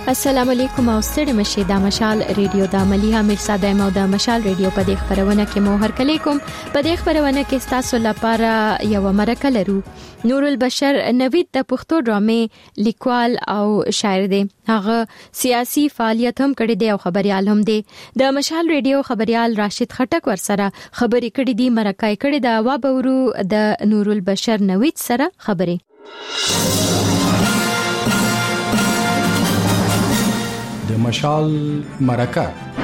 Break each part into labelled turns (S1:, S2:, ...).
S1: السلام علیکم او ستړي مشه د مشال ریډیو د عملیه مرزا دایم او د مشال ریډیو په دې خبرونه کې مو هر کله کوم په دې خبرونه کې تاسو لپاره یو مرکه لرو. نور البشر نوید د پښتو ډرامې لیکوال او شاعر دی. هغه سیاسي فعالیت هم کړی دی او خبريال هم دی. د مشال ریډیو خبريال راشد خټک ورسره خبرې کړې دي، مرکه کړې ده. وا بورو د نور البشر نوید سره خبرې.
S2: د مشال مرکه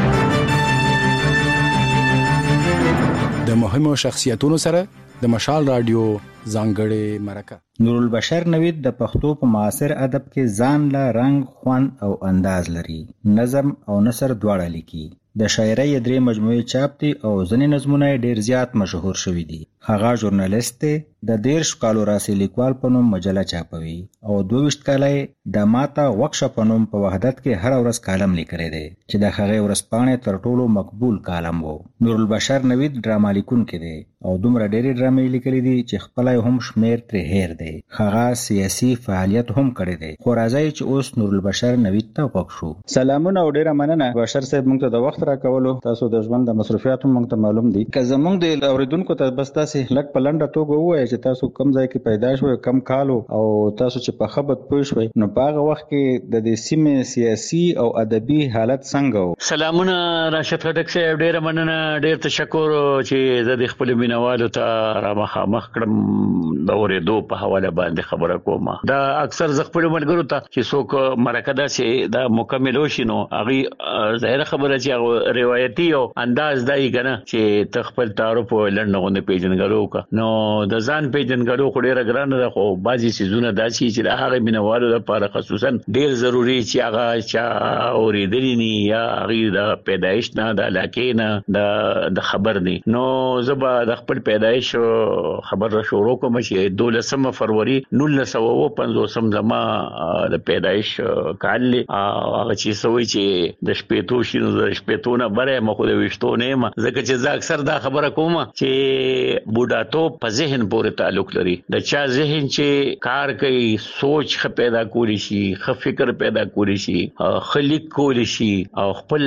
S2: د مهمو شخصیتونو سره د مشال رادیو ځانګړې مرکه.
S3: نور البشر نوید د پښتو په معاصر ادب کې ځان له رنگ، خوند او انداز لري. نظم او نثر دواړه لیکي. د شاعرۍ درې مجموعې چاپ دي او ځینې نظمونه ډېر زیات مشهور شوي دي. هغه ژورنالیست دی. د 13 کالو راسي لیکوال په نوم مجله چاپوي او 22 کاله د ماته وکشه په نوم په وحدت کې هر ورځ کالم لیکلی دی چې د هغه ورځپاڼې تر ټولو مقبول کالم وو. نور البشر نوید ډراما لیکونکی دی او دومره ډېرې ډرامې لیکلي دي چې خپل هم شمیر ترې هیر دی. هغه سیاسي فعالیت هم کړی دی. خو راځي چې اوس نور البشر نوید ته وګورو. شو سلامونه او ډېره مننه بشر صاحب، موږ ته د وخت راکولو. تاسو د ژوند د مصرفیاتو موږ ته معلوم دي. که زموږ د اوریدونکو ته بس تاسو لږ په لنډه توګه ووایئ چې تاسو کوم ځای کې پیدا شوئ، کم کالو، او تاسو چې په خبرت پوه شوئ نو په هغه وخت کې د دې سیمې سیاسي او ادبي حالت څنګه و؟
S4: سلامونه راشد خټک صاحب، ډېره مننه، ډېر تشکر چې زه د خپل مینوالو ته را مخامخ کړم د اورېدو په حواله باندې خبره کوم. دا اکثر زه خپل ملګرو ته چې څوک مرکه داسې دا مکمل وشي نو هغه ظاهره خبره چې روایتي او انداز دی کنه چې ته خپل تعارف لړنغونه پیژنګلو نو د ځان پیژنګلو خو ډیره ګرانه ده. خو بعضي سيزونه داسي چې د هغه مینوالو لپاره خصوصا ډیر ضروری چې هغه چا اوریدلی ني یا هغه د پیدایش نه د علاقې نه د خبر ني. نو زبا د خپل پیدایش خبر را شروع کوم چې 12 فروری 1950 زما د پیدایش کال هغه چې سوي چې د شپېتو شینو د شپېتونه بره مخو د وشتو نه ما ځکه چې زه اکثر دا خبره کوم چې بوډاتوب په ذهن پورې تعلق لري. د چا ذهن چې کار کوي، سوچ خ پیدا کولی شي، خ فکر پیدا کولی شي، خلیق کولی شي او خپل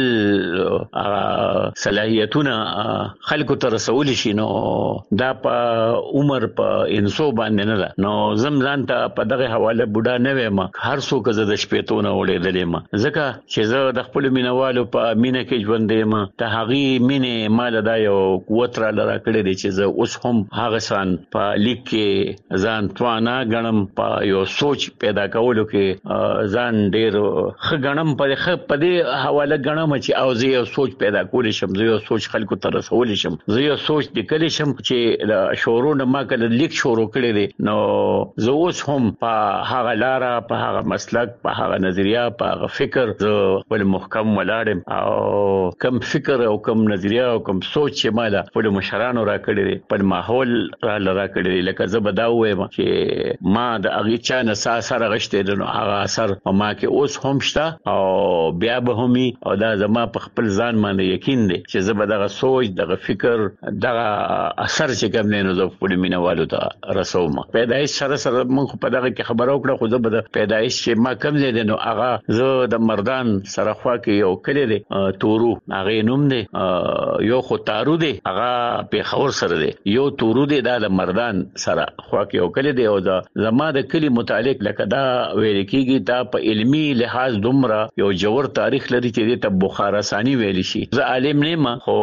S4: صلاحیتونه خلکو ته رسول شي، نو دا په عمر په انسو باندې نه ده. نو زمزان ته په دغه حواله بوډا نه ویم، هر څوک زه د شپېتونه وړېدلې ما ځکه چې زه د خپل مینوالو په مینه کې ژوند دیم. ته هغه مینه مال دا یو قوت را لرا کړی دی چې زه اوس هم هغه سان په لیک کې ځان توانا غنم، په یو سوچ پیدا کولو کې ځان ډیر ښه غنم، په دې حواله غنم چې او زه یو سوچ پیدا کول شم، زه یو سوچ خلکو ته رسول شم، زه یو سوچ لیکل شم چې د شورو نه ما کله لیک شروع کړی دی. نو زه اوس هم په هغه لار، په هغه مسلک، په هغه نظریه، په هغه فکر زه خپل محکم ولاړم او کم فکر او کم نظریه او کم سوچ چې مالا خپل مشرانو را کړی دی، په ماحول را کړی دی. لکه زه به دا وایم چې ما د هغه چا نه اثر غشته نو هغه اثر ما کې اوس هم شته او بیا به همي، او دا زما په خپل ځان باندې یقین دی چې زه به دغه سوچ، دغه فکر، دغه اثر چې کوم نه نو زه په مینوالو ته رسوم. پیدایش سره موږ په دغه کې خبرو کړو، خو زه به د پیدایش چې ما کوم دی نو هغه زه د مردان سره خوا کې یو کلی دی تورو، هغه نوم دی یو خو تارو دی، هغه په خور سره دی، یو تورو دی دا د مردان سره خوا کې یو کلی دی. او دا زما د کلی متعلق لکه دا ویل کېږي دا په علمی لحاظ دومره یو جوړ تاریخ لري چې د بخارستاني ویل شي. زه عالم نه ما، خو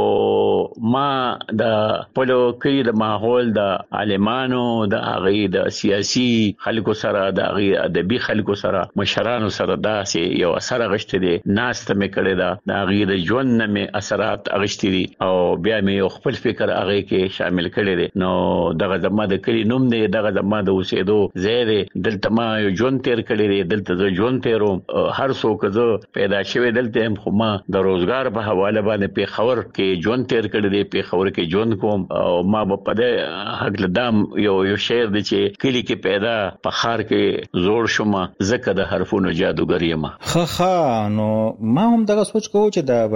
S4: ما د پلو کې د ماحول د عالمانو، د هغه د سیاسي خلکو سره، د هغه ادبي خلکو سره، مشرانو سره داسې یو اثر غشته دي. ناسته مې کړې ده، د هغه د ژوند نه مې اثرات غشتي دي او بیا مې یو خپل فکر هغه کې شامل کړی دي. نو دغه زما د کلی نوم دی، دغه زما د اوسېدو ځای دی، دلته ما یو ژوند تیر کړی دی، دلته زه ژوند تیروم. هر څوک زه پیدا شوی دلته هم، خو ما د روزګار په حواله باندې پیښور کې ژوند تیر کړی دی، پیښور کې ژوند کوم او ما په دې حق لدام یو شعر دی چې کلی کې پیدا په خار کې زوړ شوم، زکه د حرفونو جادوګر یم.
S3: خا نو ما هم دغه سوچ کوم چې د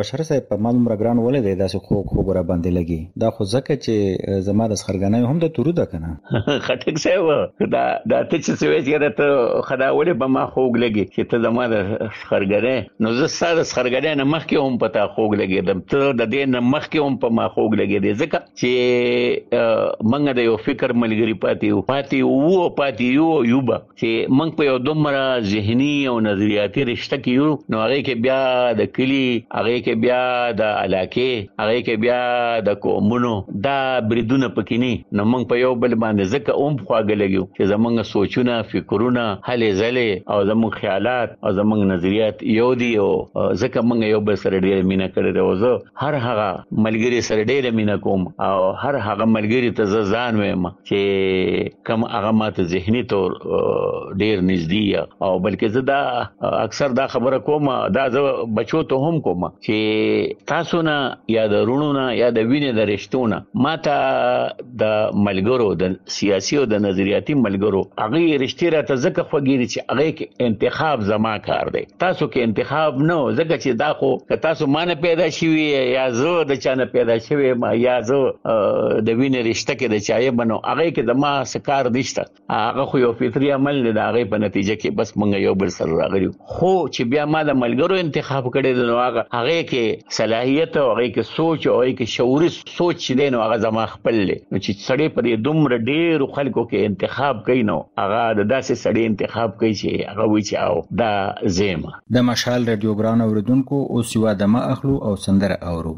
S3: بشر صاحب په معلومه ګران ولې دی داسې خو را باندې لګي دا خو ځکه چې زما د سخرګنۍ هم د تورو ده کنه
S4: خټک صاحب دا ته چې سوي چې ته خدا ولې به ما خوګ لګي چې ته زما د سخرګنۍ نو زه ساده سخرګنۍ نه مخ کې هم پتا خوګ لګیدم ته د دې نه مخ کې هم په ما خوګ لګیدې ځکه چې منګه د یو فکر ملګری پاتې یو یوبا چې منګ په یو دومره ذهني او نظریاتي رشتہ کې یو نو هغه کې بیا د کلی هغه کې بیا د علاقې هغه کې بیا د کومونو دا بریدونه پکینی نو موږ په یو بل باندې ځکه خواګلګیو چې زمونږ سوچونه فکرونه هلې ځلې او زمونږ خیالات او زمونږ نظریات یو دي او ځکه موږ یو بل سره ډېر مینه کړې ده او زه هر هغه ملګری سره ډېر مینه کوم او هر هغه ملګری ته ځان وایم چې کوم هغه ماته ذهني تور ډېر نږدې او بلکې زه دا اکثر دا خبره کوم دا زه بچو ته هم کوم چې تاسو نه یا د رونونه یا د وینې د رښتونه ماته د ملګرو د سیاسي او د نظریاتي ملګرو هغه رښتې راته ځکه خوګیری چې هغه کې انتخاب زما کار دی تاسو کې انتخاب نه ځکه چې دا خو تاسو مانه پیدا شوی یا زه د چانه پیدا شوی ما یا زه د وینې رښتې کې د چایې بنو هغه کې د ما سکار نشته هغه خو یو فطري عمل دی دا هغه په نتیجه کې بس مونږ یو بل سره راغلیو خو چې بیا ما د ملګرو انتخاب کړی دی نو هغه کې صلاحیت او هغه کې سوچ او هغه کې شعوري سوچ دی نو هغه زما خپل دی نو چې سړی په دې دومره ډېر خلکو کې انتخاب کوي نو هغه د داسې سړی انتخاب کوي چې هغه وی چې او دا زما
S3: د مشال رادیو ګران اوریدونکو او سیوا دمه اخلو او سندره اورو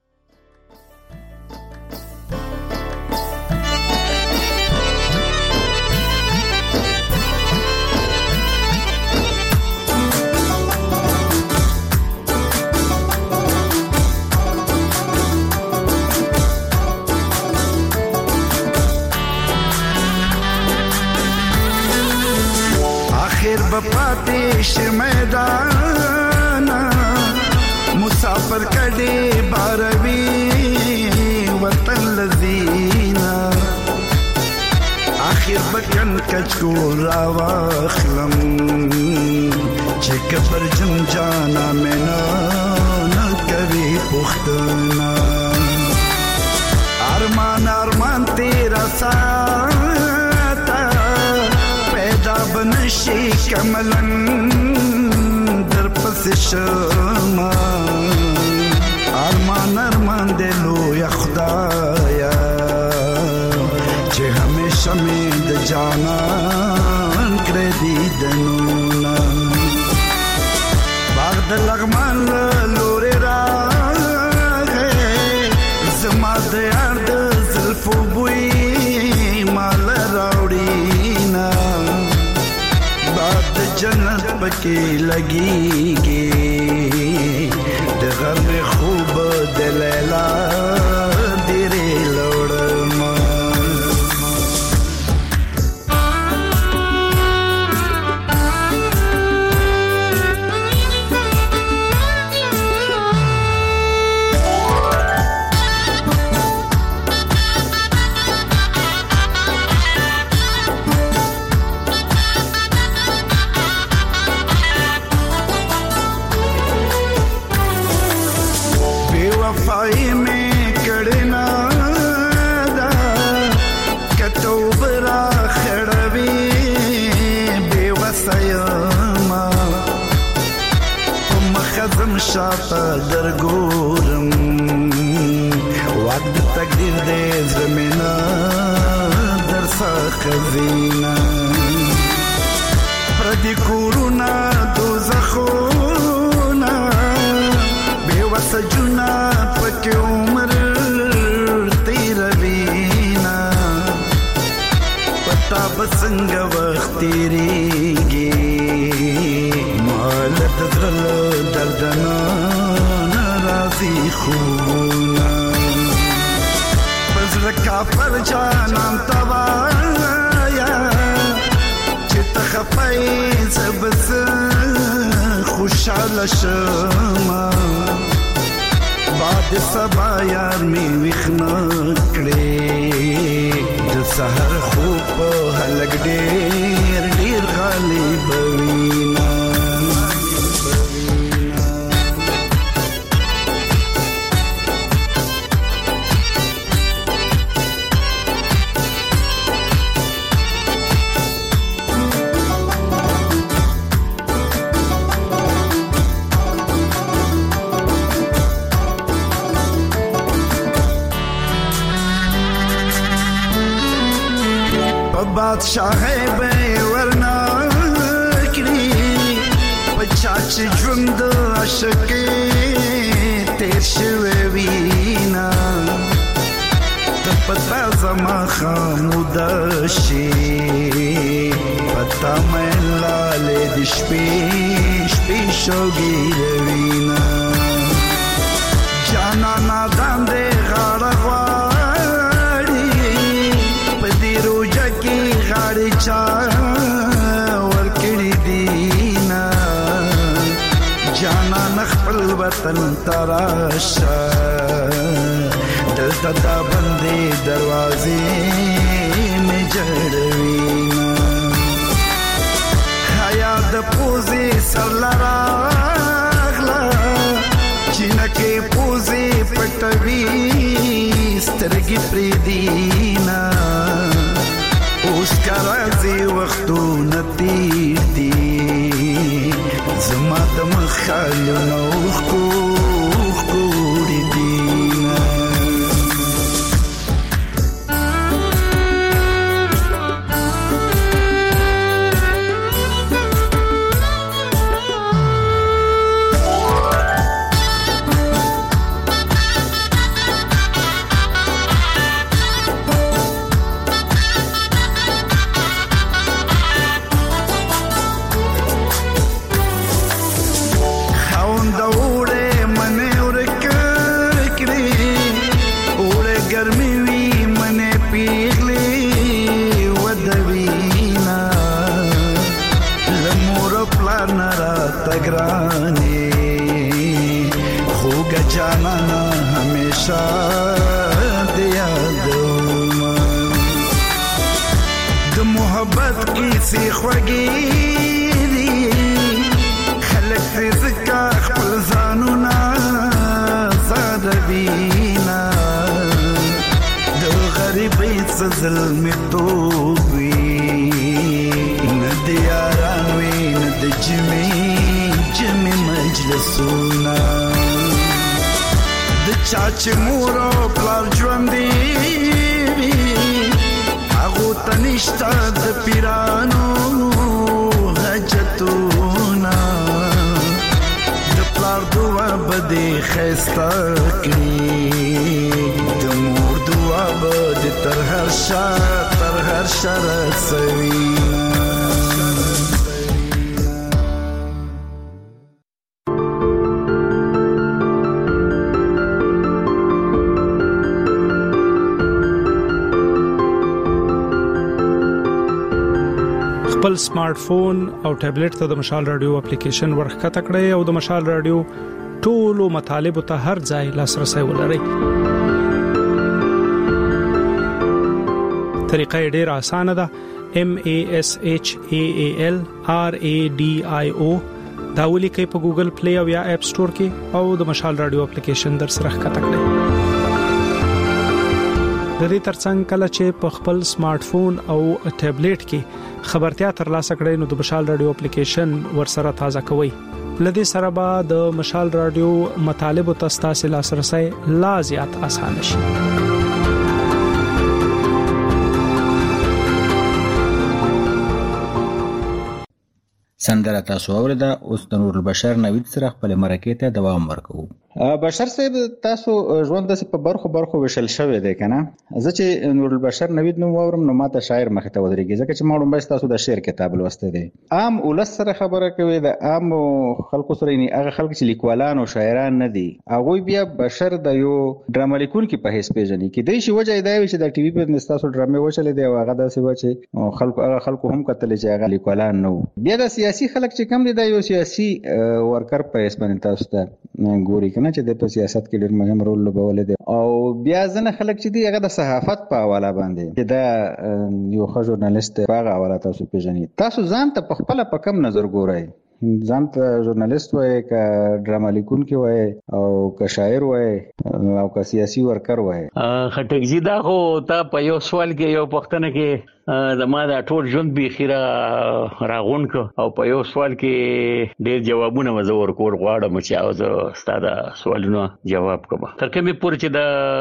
S5: بپاتیش میدان مسافر کډې باروي وطن لذینا اخر بکن کچو راواخلم چې کبر جن جانا مینا نه کوي پختنا ارمان تیرا ساتا پیدا بنشي کملن در پس شما ارمان دلو یا خدایا چې همیشه می د جانان کړې دي دنونا باغ د لغمان لوري راغې زما د یار د زلفو بوی مال راوړینا باد جنت پکې لګيږي د غم خوب د لیلا ډېرې لوړما وفای میں کڑنا دا کتو برا خړوي بے وسایما مخزم شاته درګورم وعد تقدیر دې زمینا درسا خزینا پردي کورونا دوزخونا بے وسجنا پکې عمر تیروینا پتا بسنګ وخت تیریږي مال دردل دردنا ناراضي خونا پس رکا پر جانان توایا چې تخفای زبس خوشاله شما باد سبا یار می وخنا کړي د سحر خوب هلګ ډېر غالب وینا بادشاہ به ورنا کړی پچا چې ژوند عاشق تیر شوی وینا ته پتا زما خاموده شي پتا مې لاله د شپې شوګي وینا جانا نادان دې غاړه غواړي پدې روزه کې غاړي چا ورکړي دینا جانا نخپل وطن تراشا دلته دا بندې دروازې مې جوړوينا حیا د پوزي سرلرا چینکه پوزي پټوي سترګې پرې دینا اوس کارځي وختو نتی دی زما د مخالو نو خو دینا سی خوږی دی خلک رزقا خپل ځانونه زاد وینا د غریبۍ ظلم توبي ند یاران وی ند جمی مجلسونه د چاچ مورو پلار ژوند دی تنشتا د پیرانو حاجتونا د پلار دعا بده خستا کړي د مور دعا بده تر هر رسوي
S6: خپل سمارټ فون او ټابلیټ ته د مشال رادیو اپلیکیشن ورخته کړئ او د مشال رادیو ټولو مطالب ته هر ځای لاسرسي ولرئ. طریقه ډېره اسانه ده. MASHALRADIO دا ولیکئ په ګوګل پلی او یا اپ سٹور کې او د مشال رادیو اپلیکیشن در سره ښکته کړئ. د دې ترڅنګ کله چې په خپل سمارټ فون او ټابلیټ کې خبرتیا ترلاسه کړئ نو د مشال رادیو اپلیکیشن ورسره تازه کوئ. لدې سره به د مشال رادیو مطالب او تاسو لاسرسي لا زیات آسان شي.
S3: سندره تاسو اوریدا. اوس د نور البشر نوید سره خپل مرکه ته دوام ورکوو. بشر صاحب تاسو ژوند د په برخو وشل شوې ده کنه. زه چې نور البشر نوید نو وورم نو ماته شاعر مخ ته ودرېږي ځکه چې ما ډومبه تاسو د شعر کتاب لوسته دي. عام ولس سره خبره کوي د عام خلکو سره نه هغه خلک چې لیکوالان او شاعران نه دي. هغه بیا بشر د یو ډرامه لیکون کې په هیڅ پیژني کې د شي وجه دی چې د ټي وي په نستاسو ډرامه وشلې دی او هغه د سی وچه خلکو هم کتل چې هغه لیکوالان نو. بیا د سیاسي خلک چې کم دي د یو سیاسي ورکر په اسمن تاسو ته ګوري کنه چې د سیاست کې ډېر مهم رول لوبول دي او بیا ځنه خلک چې دی هغه د صحافت په حواله باندې چې دا یو ښه ژورنالیست په هغه حواله تاسو پیژنئ. تاسو ځان ته په خپل په کم نظر ګورئ؟ ځان ته ژورنالیست وای ک ډراما لیکون کې وای او ک شاعر وای او ک سیاسي ورکر وای؟
S4: خټک زیدا خو تا په یو سوال کې یو پښتنه کې زما دا ټول ژوند به خیره راغون کو او په یو سوال کې ډېر جوابونه مزور کول غواړم چې اوس ستاسو سوالونو جواب کوم. تر کومه پورې چې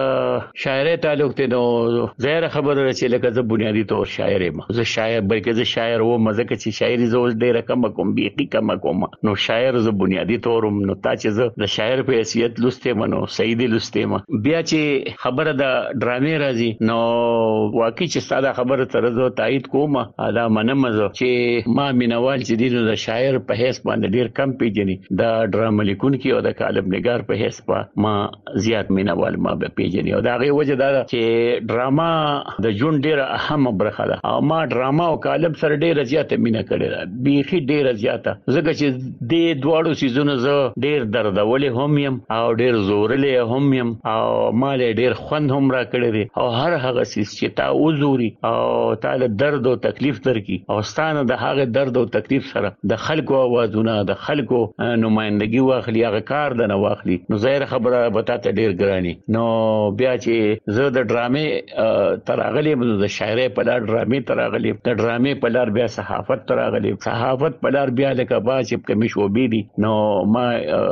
S4: د شاعرۍ تعلق ته نو زهره خبره چې لکه زه بنیادی طور شاعر یم. زه شاعر بلکې زه شاعر و مزه چې شاعري زول ډېر کم کوم بیخي کم کوم. نو شاعر زه بنیادی طورم نو تا چې زه د شاعر په حیثیت لسته منو سیدی لسته ما بیا چې خبره د ډرامې راځي نو واقعي چې ساده خبره تر زه تایید کوم دا منم چې ما مینوال چې دینو د شاعر په حیث باندې ډیر کم پیژني د ډرامه لیکونکي او د کالم نگار په حیث ما زیات مینوال ما به پیژني او دا غي وجه دا چې ډراما د جون ډیر اهم برخه ده او ما ډراما او کالم سره ډیر زیات مینه کړې ده بیخي ډیر زیاته ځکه چې د دوړو سيزونو زه ډیر دردولې هم يم او ډیر زورلې هم يم او مال ډیر خوند هم را کړې دي او هر هغه سیس چې تا وزوري او تعالی درد او تکلیف درکې او ستانه د هغه درد او تکلیف سره د خلکو اوازونه د خلکو نمائندګي واخلي هغه کار د نه واخلي نو ظاهر خبره بتاته ډیر ګرانی نو بیا چې زه د ډرامې تراغلي د شاعرۍ په لار ډرامې تراغلي د ډرامې په لار بیا صحافت تراغلي صحافت په لار بیا لکه با چې کمی شوبې دي نو ما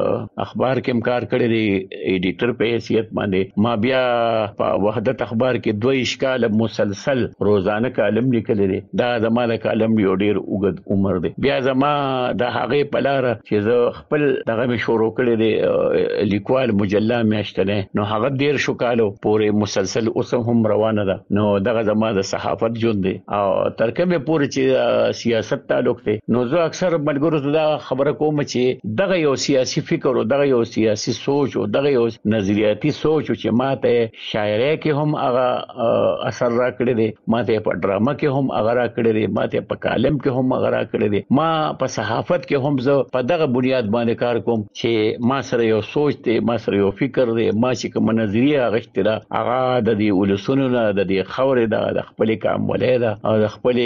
S4: اخبار کې کار کړی دی ایډیټر په حیثیت باندې ما بیا په وحدت اخبار کې 2 اشکال مسلسل روزانه کالم لیکل دي دا زماده کالم یو ډیر اوږد عمر دی بیا زما د هغه په لار چې زه خپل دغه شروع کړی دی لیکوال مجله میاشتنه نو هغه ډیر شو کالو پورې مسلسل اوس هم روانه ده نو دغه زما د صحافت ژوند دی او تر کومه پورې چې سیاست تعلق دی نو زه اکثر ملګرو ته خبره کوم چې دغه یو سیاسي فکر او دغه یو سیاسي سوچ او دغه یو نظریاتي سوچ چې ماته شاعرۍ کې هم هغه اثر را کړی دی ماته په ډرامه کې هم هغه را کړی دی ماته په کالم کې هم هغه را کړی دی ما په صحافت کې هم زه په دغه بنیاد باندې کار کوم چې ما سره یو سوچ دی ما سره یو فکر دی ما چې کوم نظریه غشتره هغه د دې ولسونو نه د دې خورې د خپل کامولې ده او د خپل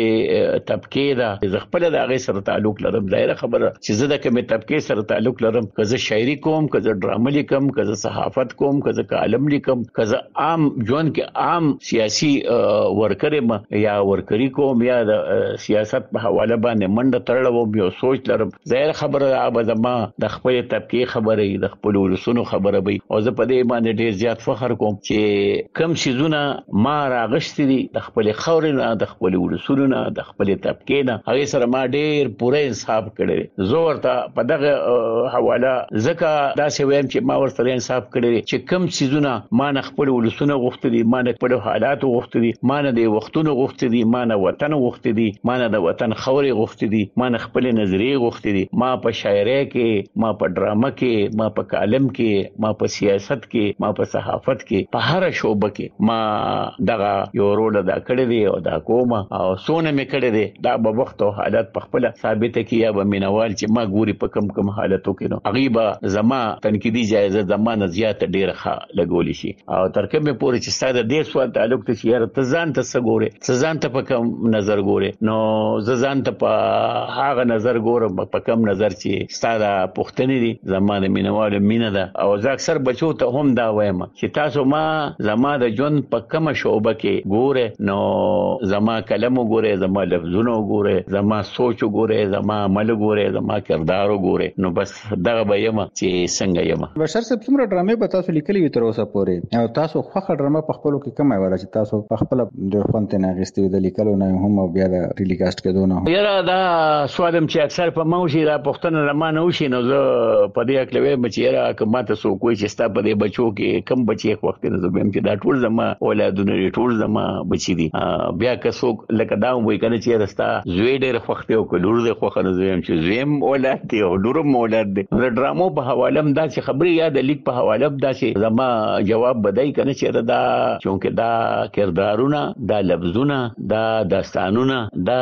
S4: طبقه ده ز خپل د هغه سره تعلق لرم ظاهر خبره چې زه د کومه طبقه سره تعلق لرم که زه شاعري کوم که زه ډرامه لیکم که زه صحافت کوم که زه کالم لیکم که زه عام ژوند کې عام سیاسي ورکر یا ورکری کوم یا د سیاست په حواله باندې منډه تړلو یو سوچ لرم ظاهر خبره به زما د خپل طبقه خبره د خپل ولسونو خبره وي او زه په دې باندې ډیر زیات فخر کوم چې کم شیزونه ما راغشتي دي د خپل خورنه د خپل ولسونو نه د خپل طبقه نه هغه سره ما ډیر پوره انصاف کړی زه ورته په دغه حواله ځکه دا څه ویم چې ما ورته انصاف کړی چې کم شیزونه ما نه خپل ولسونو غوښتي دي ما نه خپل حالات غوښتي دي ما نه د وختونو غوښتي دي ما نه وطن غوښتي دي ما نه د وطن خوري غوښتي دي ما نه خپل نظریه غوښتي دي ما په شاعرۍ کې ما په ډرامه کې ما په کالم کې ما په سیاست کې ما په صحافت کې په هر شوبه کې ما دغه یو رول ادا کړی دی او دا کوم او سونه مې کړی دی دا په وخت او حالت په خپل ثابت کې یا به مینوال چې ما ګوري په کم حالتو کې نو غیبه زما تنقیدی جایزه زمانه زیات ډیر ښه لګول شي او تر کومه پورې چې ساده دې سوال تعلق ته یاره ته ځان ته څه ځان ته په کوم نظر ګوري نو زه ځان ته په هغه نظر ګورم په کوم نظر چې ستاره پښتنې دي زمانه مینوال مینه ده او زه اکثر بچو ته هم دا وایم چې تاسو ما زما د ژوند په کومه شوبه کې ګوره نو زما کلم ګوره زما لفظونه ګوره زما سوچ ګوره زما عمل ګوره زما کردار ګوره نو بس دغه به یم چې څنګه یم.
S3: بشر صاحب څومره ډرامې به تاسو لیکلي وي تر اوسه پورې او تاسو خوخه ډرامه په خپلو کې کومه ولا چې تاسو په خپل د خوانته نه غستې د لیکلو نه هم او بیا د ټیلیکاسټ کېدو نه
S4: یاره دا سوالم چې اکثر په موشي را پښتنه لمانه وشي نو زه په دې اکلوي بچیرا کماته سو کوی چې ستا په دې بچو کې کم بچي وخت نه زبم چې دا ټول زما اولادونه ټول زما بچی دي بیا که څوک لکه دا وای کنه چې رستا زوی ډېر وخت او کلور دې خو خنه زویم چې زویم اولاد دی او ډورم اولاد دی د ډرامو په حواله هم دا چې خبري یا د لیک په حواله هم دا چې زما جواب بدای کنه چې دا چونکه دا کردارونه دا لفظونه دا داستانونه دا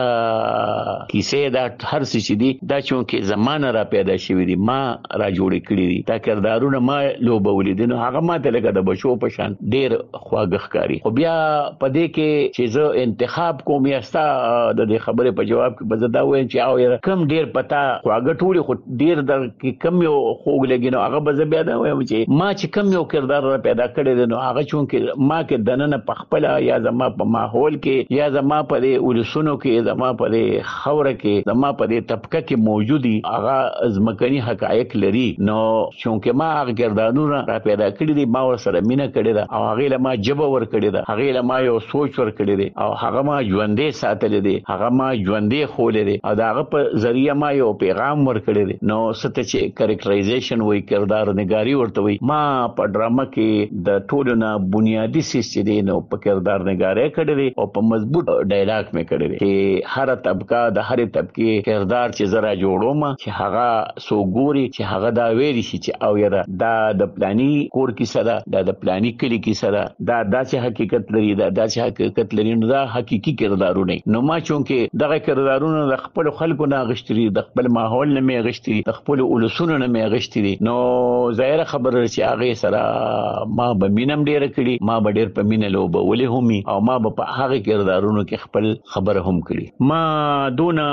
S4: کیسې دا هر څه چې دي دا چونکه زمانه را پیدا شوی دي ما را جوړ کړی دي دا کردارونه ما لوبولې دي نو هغه ماته لکه د بچو په شان ډېر خواږه ښکاری خو بیا په دې کې چې زه انتخاب کوم یاستا د دې خبرې په جواب کې بزدا وایم چې او کم ډېر پتا خواږه ټولي خو ډېر در کې کم یو خوګ لګي نو هغه بز بیا دا وایم چې ما چې کم یو کردار را پیدا کړی دي نو هغه چونکه ما کې دننه پخپله یا زما په ماحول کې یا زما په دې ولسونو کې زما په دې خوره کې زما په دې طبقه کې موجودي هغه ازمکني حقایق لري نو چونکه ما هغه ګردانونه را پیدا کړی دي ما سره مینه کړی ده او هغه له ما جبه ور کړی ده هغه له ما یو سوچ ور کړی دی او هغه ما ژوندې ساتل دي هغه ما ژوندې خولې دي او داغه په ذریعہ ما یو پیغام ور کړی دی نو ست چې کریکټرایزیشن وای کردار نگاری ورته وای ما په ډرامه کې د ټولو نه بنیادی سیستم دی نو په کردار نگاری کړی دی او په مضبوط ډایلاګ مې کړی دی چې هر طبقه د هر طبقه کردار چې زرا جوړوم چې هغه سو ګوري چې هغه دا ویل شي چې او یره دا د پلاني کور کې سره د پلاني کلی کې سره دا چې حقیقت لري دا چې حقیقت لري نو دا حقيقي کردارونه نو ما چونکه دغه کردارونه د خپل خلکو نه غشتري د خپل ماحول نه مې غشتري د خپل اولسونو نه مې غشتري نو ظاهر خبره چې هغه سره ما به مينم ډیر کړي ما به ډیر په مینه لوبه ولې همي او ما به په هغه کردارونو کې خپل خبره هم کړي ما دونه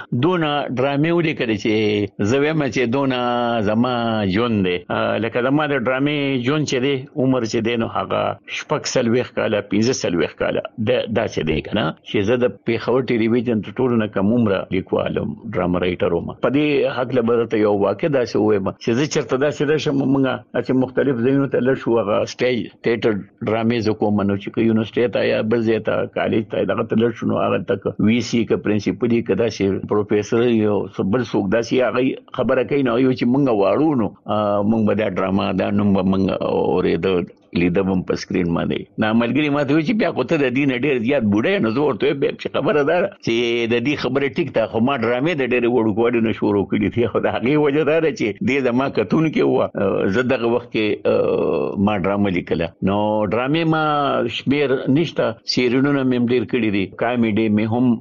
S4: ډرامې ولیکل چې زویم چې دونه زما ژوند دی لکه زما د ډرامې ژوند چې دی عمر چې دی نو هغه شپږ سلويخ کاله 15 سلويخ کاله دا چې دی کنه چې زه د پیښور ټلویزیون ټولو نه کم عمره لیکوالم ډراما رائټر وم په دې حق لبرته یو واقع دا چې وایم چې زه چرته دا چې شم مونږه چې مختلف ځایونو ته لړ شو هغه سټیج ټیټر ډرامې کوم نو چې یونیورسيټي ته یا بل ځای ته کالج ته دغه تل شنو هغه تک وی سی ک پرنسپل کدا چې پروفیسور یو بل څوک دا چې هغه خبره کوي نو یو چې مونږ واړو نو مونږ به دا ډراما دا نوم مونږ اورېدل لیدم په سکرین باندې نا ملګری ماته وی چې بیا کوته د دین ډېر زیات بوډه نه زور ته به خبره ده چې د دې خبره ټیک ته خو ما ډرامې د ډېر وړو کوډ نه شروع کړې تھی خو دا هغه وجه ده چې دې زما کتون کې و زه دغه وخت کې ما ډرامه لیکله نو ډرامې ما شمیر نشته سیریونو مې ډېر کړې دي کامیډي مې هم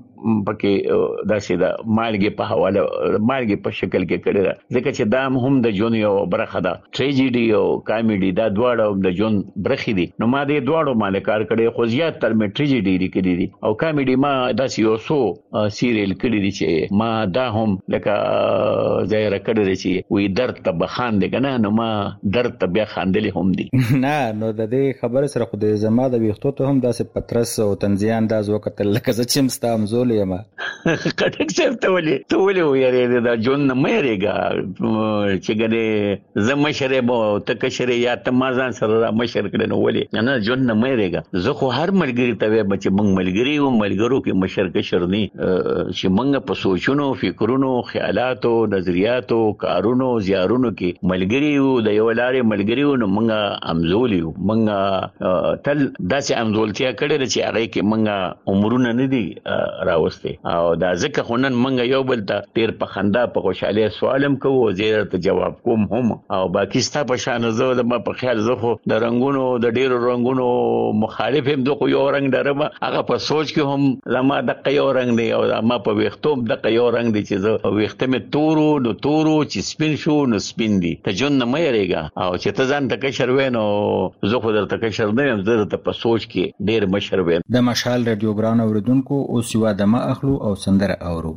S4: پکې داسې دا مالګي په حواله مالګي په شکل کې کړی دا ځکه چې دا هم د ژوند یو برخه ده ټریجیډي او کامیډي دا دواړه د ژوند برخې دي نو ما دې دواړو مال کار کړی خو زیات تر مې ټریجیډي لیکلي دي او کامیډي ما داسې یو سو سیریل کړی دي چې ما دا هم لکه ظاهر کړی چې وې درد ته بخاندې کنه نو ما درد ته بیا خاندلې هم دي
S3: نه نو د دې خبره سره خو د زما د ویختو ته هم داسې پترس او تنزیه انداز وکړل لکه زه چې مستامزول یم
S4: کټک ته ولې ویری دا جون نه مېریګا چې ګره زما شری مو تک شری یا تمازان سره مشر کړي نو ولې نه جون نه مېریګا زه خو هر ملګری ته به چې مونږ ملګری او ملګرو کې مشر کشر ني چې مونږ په سوچونو فکرونو خیالاتو نظریاتو کارونو زیارونو کې ملګری او د یو لارې ملګری نو مونږه امزولیو مونږه تل داسې امزولتیا کړي چې هغه کې مونږه عمرونه نه دي راوسته او دا ځکه خونن منګه یو بل ته ډیر په خندا په خوشاله سوالم کوو زیره ته جواب کوم هم او باقی ستا په شان زه د ما په خیال زه خو د رنگونو د ډیرو رنگونو مخالف هم د یو رنگ درم هغه په سوچ کې هم لما د یو رنگ دی او ما په وختوم د یو رنگ دی چې زه وختمه تورو چې سپین شو نو سپین دی ته جون نه مېریګا او چې ته ځان تک شروینو زه خو درته کشر نه یم زه ته په سوچ کې ډیر مشر ویم
S3: د مشال رادیو ګران اوریدونکو او سیوا د ما اخلو او سندره اورو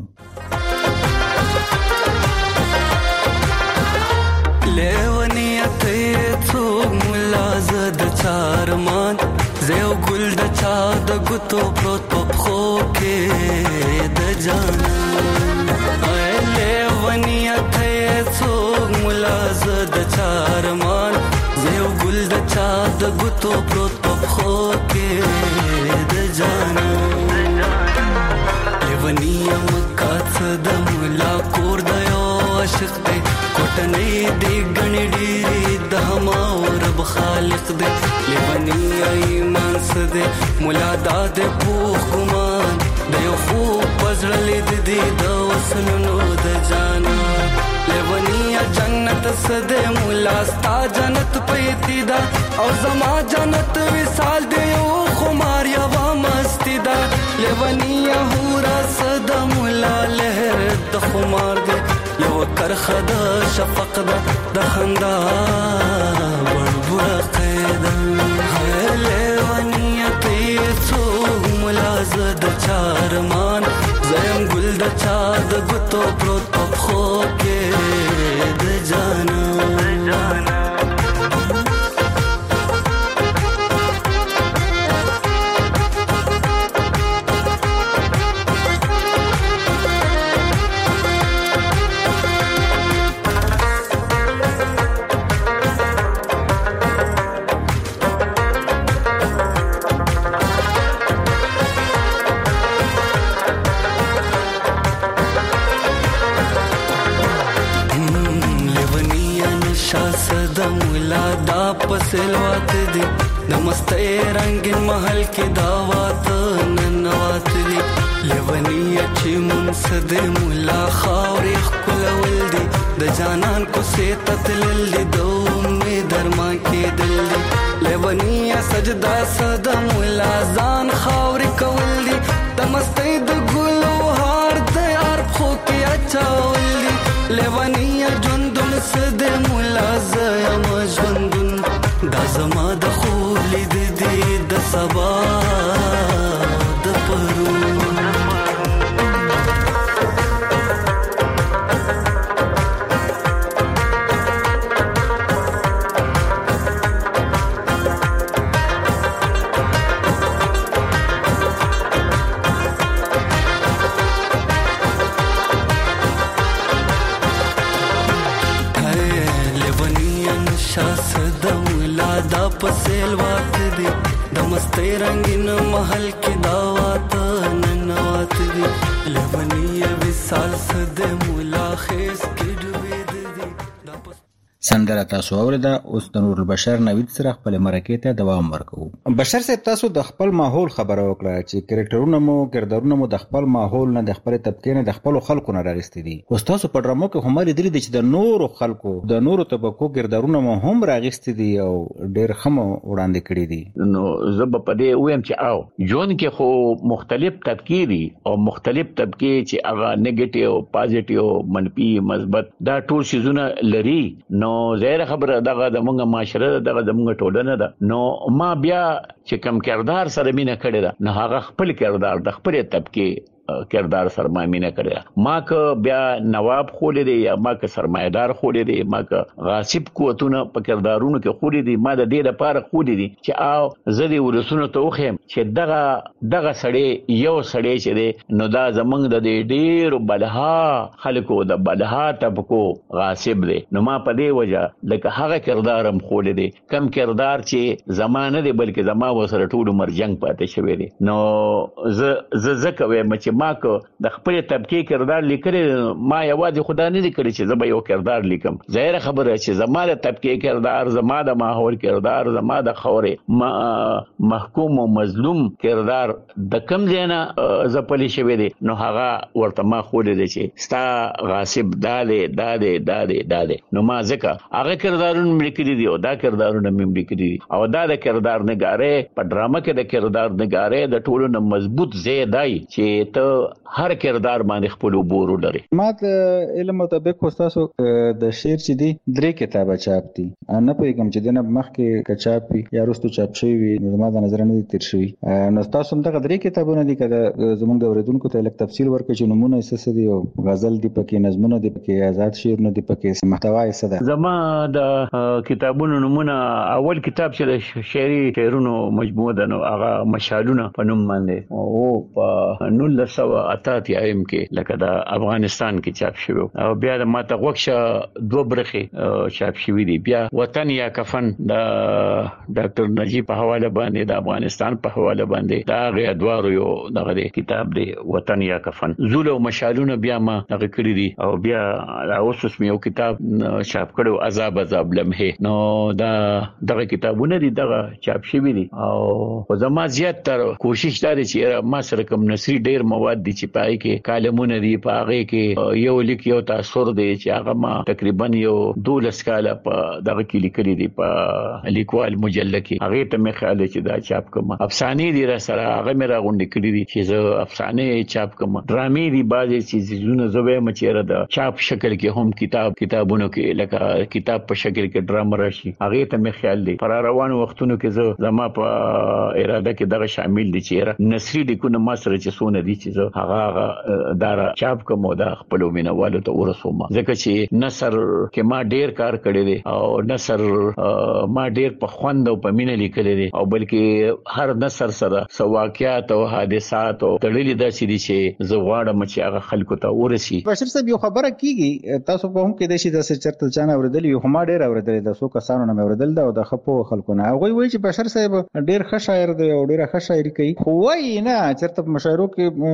S7: لیونیت تو ملازد چارمان زیو گل د چا د ګوتو پروت په خو کې د جان لیونیت تو ملازد چارمان زیو گل د چا د ګوتو پروت په خو کې د جان ونیا مکات د مولا کور د یو عاشق دی کوټنې دی غنډې ډېری د هما او رب خالق دی لونیا ایمان سده مولا داد پوخ ګمان د یو خو پزړلې دی د وسلونو د جانا لونیا جنت سده مولا ستا جنت پیتی دا او زما جنت وصال دی یو خمار یا مستی دا لونیا هورا صدا مولا لهر د خمار دی یو کرخه د شفق د خندا وربره قیدا لونیا تیسو مولا زد چارمان زیم گل د چا د ګوتو پروت په خو کې د جانا شاسد مولا دا پسلوات دی د مستۍ رنگین محل کې داوات ننوات دی لیونی چې منصد مولا خاورې خپلول دی د جانان کو سے تتلل دی دو می درما کې دل دی لیونی سجدا صد مولا ځان خاورې کول دی د مستۍ د ګلو هار د یار خو کې اچول دی لیونی ژوندون صد مولا زما ژوندون دا زما د خوب لید دی د سبا د پرون دا پسیل وات دی د مستۍ رنگین محل کې داوات ننوات دی لونی وصال صد مولا خیس کې ډوبید دی
S3: سندره تاسو اوریده. اوس د نور البشر نوید سره خپل مرکې ته دوام ورکوو. بشر صاحب تاسو د خپل ماحول خبره وکړه چې کریکټرونه مو کردارونه مو د خپل ماحول نه د خپل طبقه نه د خپل خلکو نه راغستې دي. اوس تاسو په ډرامو کې هم لري چې د نورو خلکو د نورو طبقو کردارونه مو هم راغستې دي او ډېر خمو وړاندې کړي دي.
S4: نو زه په دې وایم چې او جون کې خو مختلف طبقې دي او مختلف طبقې چې هغه نیگیټیو پازیټیو منفي مثبت دا ټول شیزونه لري. نو زهره خبره دغه د موږ معاشره دغه د موږ ټولنه ده. نو ما بیا چې کم کردار سره مینه کړې ده نه هغه خپل کردار د خپل طبقه کردار سرمایه کړی. ما که بیا نواب خولې دی یا ما که سرمایدار خولې دی ما که غاصب قوتونه په کردارونو کې خولې دی ما د دې لپاره خولې دی چې او زدي ورسونه ته وخم چې دغه سړی یو سړی چې دی نو دا زمنګ د ډېر بلها خلکو د بلها طبقو غاصب دی. نو ما په دې وجه لکه هغه کردارم خولې دی کم کردار چې زمانه دی بلکې زما وسره ټول مرجنګ پاتې شوی دی. نو ز کوي چې ما کو د خپل طبقه کردار لیکل ما یوازې خدا نه لیکل چې زما یو کردار لیکم. ظاهر خبره چې زما د طبقه کردار زما د ماحول کردار زما د خوري محکوم او مظلوم کردار د کم ځنه زپلی شوی دی. نو هغه ورته ما خولې دی چې ستا غاصب داله نو ما ځکه هغه کردارونه لیکلي دي او دا کردارونه مې لیکلي دي او دا د کردار نګاره په ډرامه کې د کردار نګاره د ټولو نه مضبوط زیدای چې ته هر کردار باندې خپل وبورو لري.
S3: ما د علم مطابق تاسو د شعر چې دی 3 کتابه چاپ دي نه پېږم چې دنه مخکې کچاپ یا رستو چاپ شوی وي نو ما د نظر نه تیر شوی. نو تاسو هم دغه 3 کتابونه دي کده زموږ د اوریدونکو ته لک تفصیل ورکړي چې نمونه یې څه دي او غزل دی پکې نظمونه دی پکې آزاد شعرونه دی پکې محتوا یې څه ده.
S4: زما د کتابونو نمونه اول کتاب چې د شعري شعرونو مجموعه ده نو هغه مشالونه په نوم باندې او په 1988 کې لکه د افغانستان کې چاپ شوی او بیا د ماته وښه 2 برخې چاپ شوی دي. بیا وطن یا کفن د ډاکټر نجیب په حواله باندې د افغانستان په حواله باندې دا غي ادوار یو دغه کتاب دی وطن یا کفن. زول او مشالونه بیا ما دغه کړی دي او بیا اوس یو کتاب چاپ کړو عذاب لمحه. نو دا دغه کتابونه دي دغه چاپ شوی دي او زما زیات تر کوشش لري چې ما سره کوم نثری ډیر مواد دي چې پای کې کالمونه دي پاغه کې یو لیک یو تاثر دی چې هغه ما تقریبا یو 12 کاله په دغه کې لیکلي دي په لیکوال مجله کې. هغه ته مې خیال چې دا چاپ کوم افسانې دي را سره هغه مې راغونډې کړې دي چې زه افسانې چاپ کوم. ډرامې دي بعضي چیزونه زوبه مچېره د چاپ شکل کې هم کتابونو کې لکه کتاب په شکل کې ډرامه راشي. هغه ته مې خیال دی پر روانو وختونو کې زه زما په اراده کې دغه شامل دي چې نثری لیکونه ما سره چې سونه دي چې هغه دار چاپ کوم دا خپل مینوالو ته ورسوم. ځکه چې نثر کې ما ډیر کار کړی دی او نثر ما ډیر په خوند او په مینه لیکل دي او بلکې هر نثر سره واقعیات او حادثات او تړلې داسې دي چې زه غواړم چې هغه خلکو ته ورسي.
S3: بشر صاحب یو خبره کیږي تاسو په هم کې د شي د چرته چانه اوریدل یو هم ډیر اوریدل د سو کسانو نه اوریدل دا او د خپو خلکو نه هغه وایي چې بشر صاحب ډیر ښه شاعر دی او ډیر ښه شاعري کوي. خو وایي نه چرته مشاعرو کې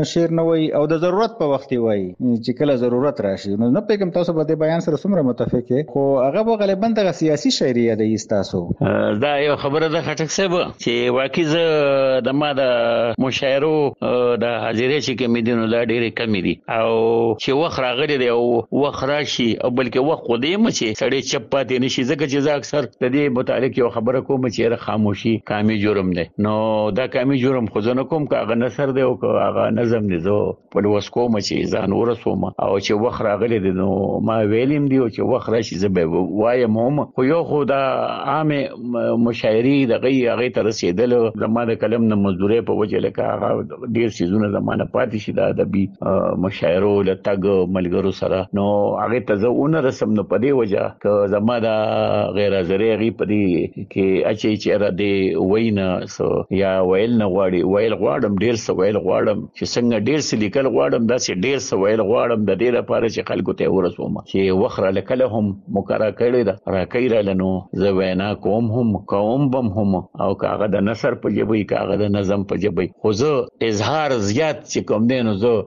S3: شعر نه وای او د ضرورت په وخت وای چې کله ضرورت راشي. نو نه پیګم تاسو به د بیان سره څومره متفق یې، خو هغه غالبا د سیاسي شاعري دی تاسو.
S4: دا یو خبره ده خټک صاحب چې واقعي ز د ما د مشاعرو د حاضرې چې کمیدونو لا ډېرې کمی دي او چې وخت راغلی دی او وخت راشي او بلکې وخت خو دې مچې سړی چپ پاتې نشي، ځکه چې زه اکثر د دې متعلق یو خبره کوم چې خاموشي کامي جرم دی. نو دا کامي جرم خو زه نه کوم که هغه نثر دی او که هغه نظم دی، زه په لوست کوم چې ځان ورسوم او چې وخت راغلی دی نو ما ویلیم دی او چې وخت راشي زه به وایم هم. خو یو خو دا عام مشاعري دغه هغه ته رسیدل زما د کلم نه مزدوري په وجه لکه هغه ډیر سيزونه زمانه پاتې شي د ادبي مشاعرو لټګ ملګرو سره، نو هغه ته زه اون رسم نو په دې وجه ک زما د غیر حاضرې غي په دې کې اچي چې را دې وینا سو یا ویل نه غواړي، ویل غواړم ډیر څه ویل غواړم چې څنګه ډیر څه لیکل غواړم دا چې ډیر څه ویل غواړم د دې لپاره چې خلکو ته ورسوم چې وخره لکله هم مقرره کړی دا راکې را لنو زه وینا کوم هم بم او کاغه د نثر په جبې کاغه د نظم په جبې خو زه اظهار زیات چې کوم دینو زه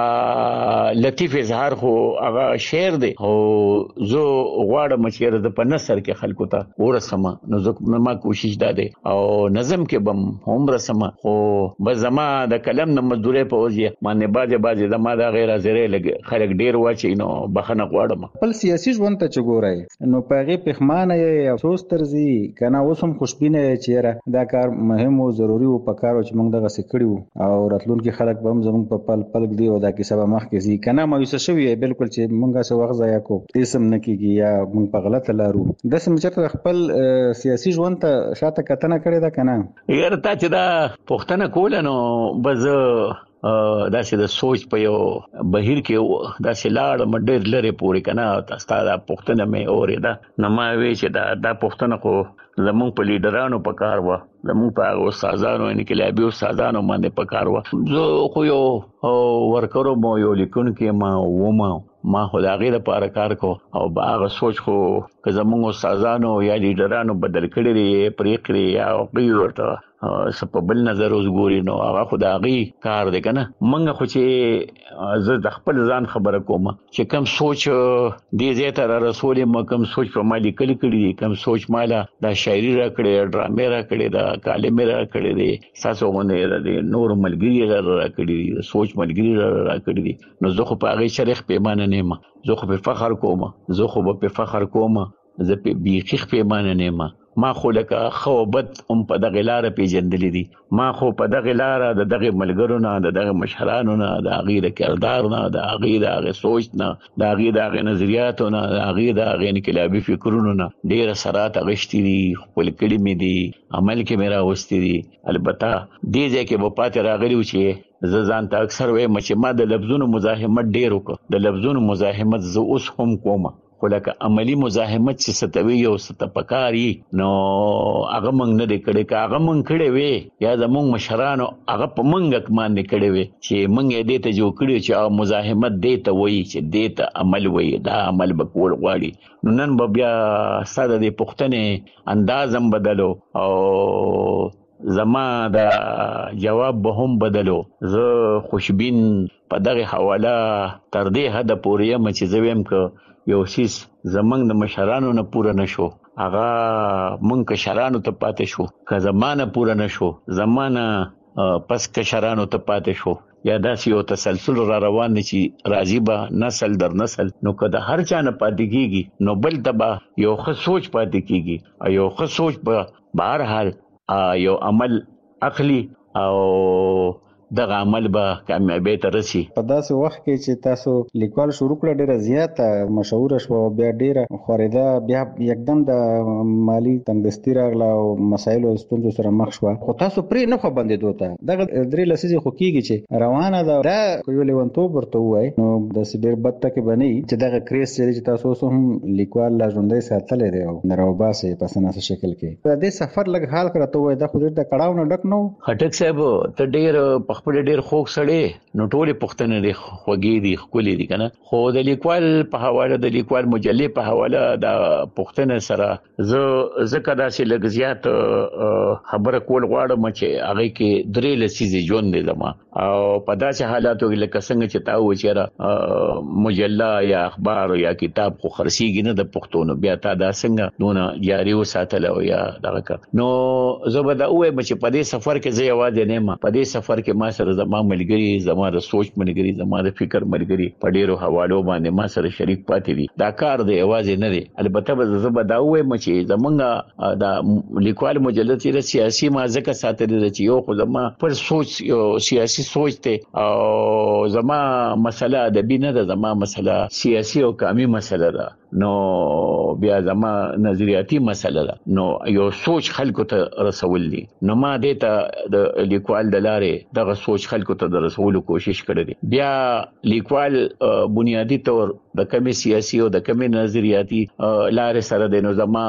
S4: هغه لطیف اظهار خو هغه شعر دی او زه غواړم چې د په نثر کې خلکو ته ورسم نو زه ما کوشش داده او نظم کې بم هم رسم خو بزما د کلم نه مزدوري په وجه باندې باجه د ما د غیر حاضرې لګ خلک ډیر واچي نو بخنه غواړم.
S3: خپل سیاسي ژوند ته چګورای نو پاغي پخمانه یې افسوس ترزي کنه اوسم خوشبینه چیرې دا کار مهم او ضروری او پکارو چې موږ دغه سکړیو او راتلونکي خلک به زموږ په پلک دی او دا کې سبا مخ کې زی کنه مایوس شوی بالکل چې موږ څه وخت ضایع کو اسم نکېږي یا موږ په غلطه لارو د سم چرته خپل سیاسي ژوند ته شاته کتنه کړی دا کنه یاره
S4: تا چې دا پښتنه کول نو بز دا چې د سوچ په یو بهیر کې دا چې لاړ مډیر لري پوری کنه تاسو دا پښتنه مې اورې دا نو ما وی چې دا پښتنه خو زموږ په لیډرانو په کار و زموږ په استادانو انقلابي استادانو باندې په کار و زه خو یو ورکرو مو یو لیکون کې ما خدای لپاره کار کو او باغ سوچ خو که زموږ استادانو یا لیډرانو بدل کړی دی پرې کړی یا غیر ورته سپبل نظر اوس ګوري نو هغه خدای کار دی کنه. منګه خو چې زه د خپل ځان خبره کوم چې کم سوچ دې زیاته را رسول ما کم سوچ په مالي کړی کم سوچ مالا دا شاعري را کړی ډرامې را کړی دا کالم را کړی دی ساسو باندې د نور ملګری را کړی سوچ ملګری را کړی دی نو زه خو په هغه شریخ پیمانه نه ما زه خو په فخر کوم زه خو په فخر کوم زه په بیخ پیمانه نه ما خو لکه خوبت په دغه لار پیژندلې دي ما خو په دغه لار د دغه ملګرو نه د دغه مشرانو نه د غیر کردار نه د غیر سوچ نه د غیر نظریاتو نه د غیر انقلابي فکرونو نه ډیر سرات غشتي دي خپل کلمې دي عمل کې میرا وستي دي البته دې ځکه په پاتې راغلی و چې زه ځان ته اکثر وایم چې ما د لفظونو مزاحمت ډیر وکړ د لفظونو مزاحمت زه اوس هم کوم ولکه عملی مزاحمت چې ستوي او ستپکاري نو هغه مونږ نه کړي کا هغه مونږ کړي وي یا زمونږ مشرانو هغه په مونږ باندې کړي وي چې مونږ دې ته جوړ کړی چې مزاحمت دې ته وایي چې دې ته عمل وایي دا عمل به کول غواړي نو نن به بیا ساده دې پښتنه اندازم بدلو او زما دا جواب به هم بدلو زه خوشبین په دغه حواله تر دې حد پورې م چې زویم ک یو شیس زمنګ د مشرانو نه پوره نشو هغه مونږ کشرانو ته پاتې شو که زمانه پوره نشو زمانه پس کشرانو ته پاتې شو یا داسې یو تسلسل را روان دي چې راځي به نسل در نسل نو که د هر چا نه پاتې کیږي نو بل ته به یو ښه سوچ پاتې کیږي او یو ښه سوچ به بهر حال یو عمل اخلي او دغه عمل به کامیابی ته رسي.
S3: په داسې وخت کې چې تاسو لیکوال شروع کړ ډیره زیاته مشهور شو بیا ډیره خوريده بیا یکدم د مالی تنګدستی راغله او مسایل او ستونزو سره مخ شو خو تاسو پرې نه خو باندې دوته دغه درې لسیزه خو کیږي چې روانه دا یو لیونتوب ورته وای نو د سډیر بدته کې بنئ چې دغه کریس چې تاسو هم لیکوال لا ژوندۍ ساتلې دی او نروباسه په سناسه شکل کې د دې سفر لګ حال کړته وای دا خو د کړهو نه ډک نو
S4: خټک صاحب ته ډیر خپل ډیر خوږ سړی نو ټول پښتنه دي خوږی دي خولي دي کنه خو د لیکوال په حواله د لیکوال مجلې په حواله د پښتنه سره زه کدا سي لګزيات خبره کول غواړم چې هغه کې درې لسیزې ژوند دي زما او په داسې حالاتو کې لکه څنګه چې تاسو چیرې مجله یا اخبار یا کتاب خو خرسيږي نه د پښتون بیا تا دا څنګه نو جاری وساتل او یا دغه نو زبدا وې چې په دې سفر کې زه یوازې نه ما په دې سفر کې ما سره زما ملګری زما د سوچ ملګری زما د فکر ملګری په ډیرو حوالو باندې ما سره شریک پاتې دي دا کار دی یوازې نه دی البته زبدا وې چې زمونږ د لیکوال مجلد چې سیاسي ما ځکه ساتل دي چې یو خو زما پر سوچ یو سیاسي سوچ ته او زما مسله د بینه د زما مسله سیاسي او قومي مسله ده نو بیا زما نظریاتي مسله ده نو یو سوچ خلکو ته رسول دي نو ما دې ته د لیکوال د لارې دغه سوچ خلکو ته د رسولو کوشش کړې دي بیا لیکوال بنیادی طور د کمی سیاسي او د کمی نظریاتي لارې سره د نو زما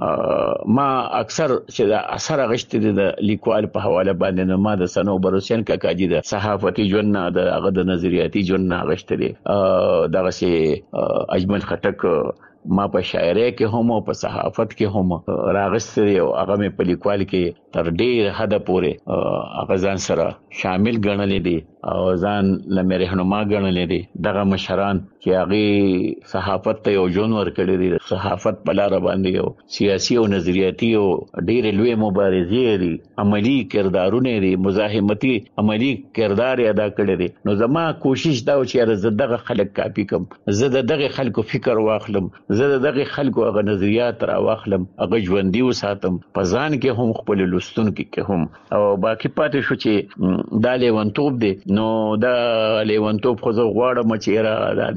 S4: ما اکثر چې د اثر غشتې د لیکوال په حواله باندې نو ما د سنوبر حسین کاکاجي د صحافتي ژوند نه د هغه د نظریاتي ژوند نه غشتې دغه سي اجمل خټک ما په شاعرۍ کې هم او په صحافت کې هم راغستري او هغه مې په لیکوال کې تر ډیر حد پورې هغه ځان سره شامل ګڼلې دي او ځان لمه رهنما ګڼلې دي دغه مشران چې هغه صحافت ته یو جون ور کړی دي صحافت په لار باندې یو سیاسي او نظریاتي او ډیر لوی مبارزې دي عملی کردارونه دي مزاحمتي عملی کردار ادا کړی دي نو زما کوشش دا و چې دغه خلک کاپی کم زه دغه خلکو فکر واخلم زه دغه خلکو هغه نظریات را واخلم هغه ژوندۍ وساتم په ځان کې هم خپل لستون کې هم او باقی پاتې شو چې دا لیونتوب دی نو دا لیونتوب خو زه غواړم چې را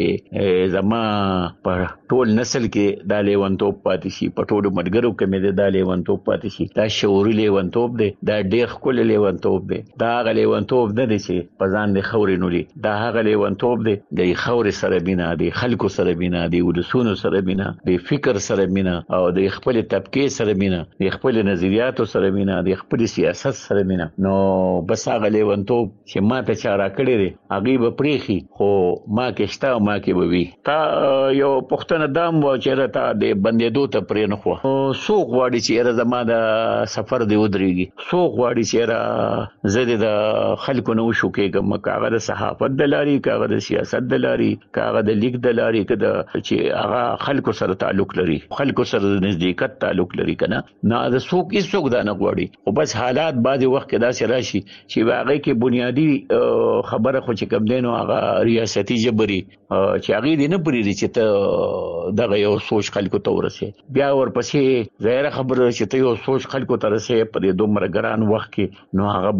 S4: د زما په ټول نسل کې دا لیونتوب پاتې شي په ټول مرګرو کې مې دا لیونتوب پاتې شي دا شعوري لیونتوب دی دا ډېر خپل لیونتوب دی دا هغه لیونتوب نه دی چې په ځان د خوري نوري دا هغه لیونتوب دی د خوري سره بنا دی خلکو سره بنا دی ولسونو سره بنا دی فکر سره بنا او د خپل طبقه سره بنا د خپل نظریاتو سره بنا د خپل سیاست سره بنا نو بس هغه لیونتوب چې ما ته چاره کړی دی هغه به پریخي خو ما کې شته ما کې به وي تا یو پښتنه دام و چې راته د بندېدو ته پرې نه خو سو غواړي چې زما د سفر دی ودرېږي سو غواړي چې زه د خلکو نو شو کېږم کاغه د صحافت د لاري کاغه د سیاست د لاري کاغه د لیک د لاري کده چې هغه خلکو سره تعلق لري خلکو سره نزدېکت تعلق لري کنه نه د څوک هیڅوک دا نه غواړي او بس حالات بعضي وخت کې داسې راشي چې هغه کې بنیادی خبره خو چې کم دینو هغه ریاستي جبري چې هغه دې نه پریږي چې ته دغه یو سوچ خلکو ته ورسه بیا ورپسې ظاهر خبره چې ته یو سوچ خلکو ته ورسه په دې دومره ګران وخت کې نو هغه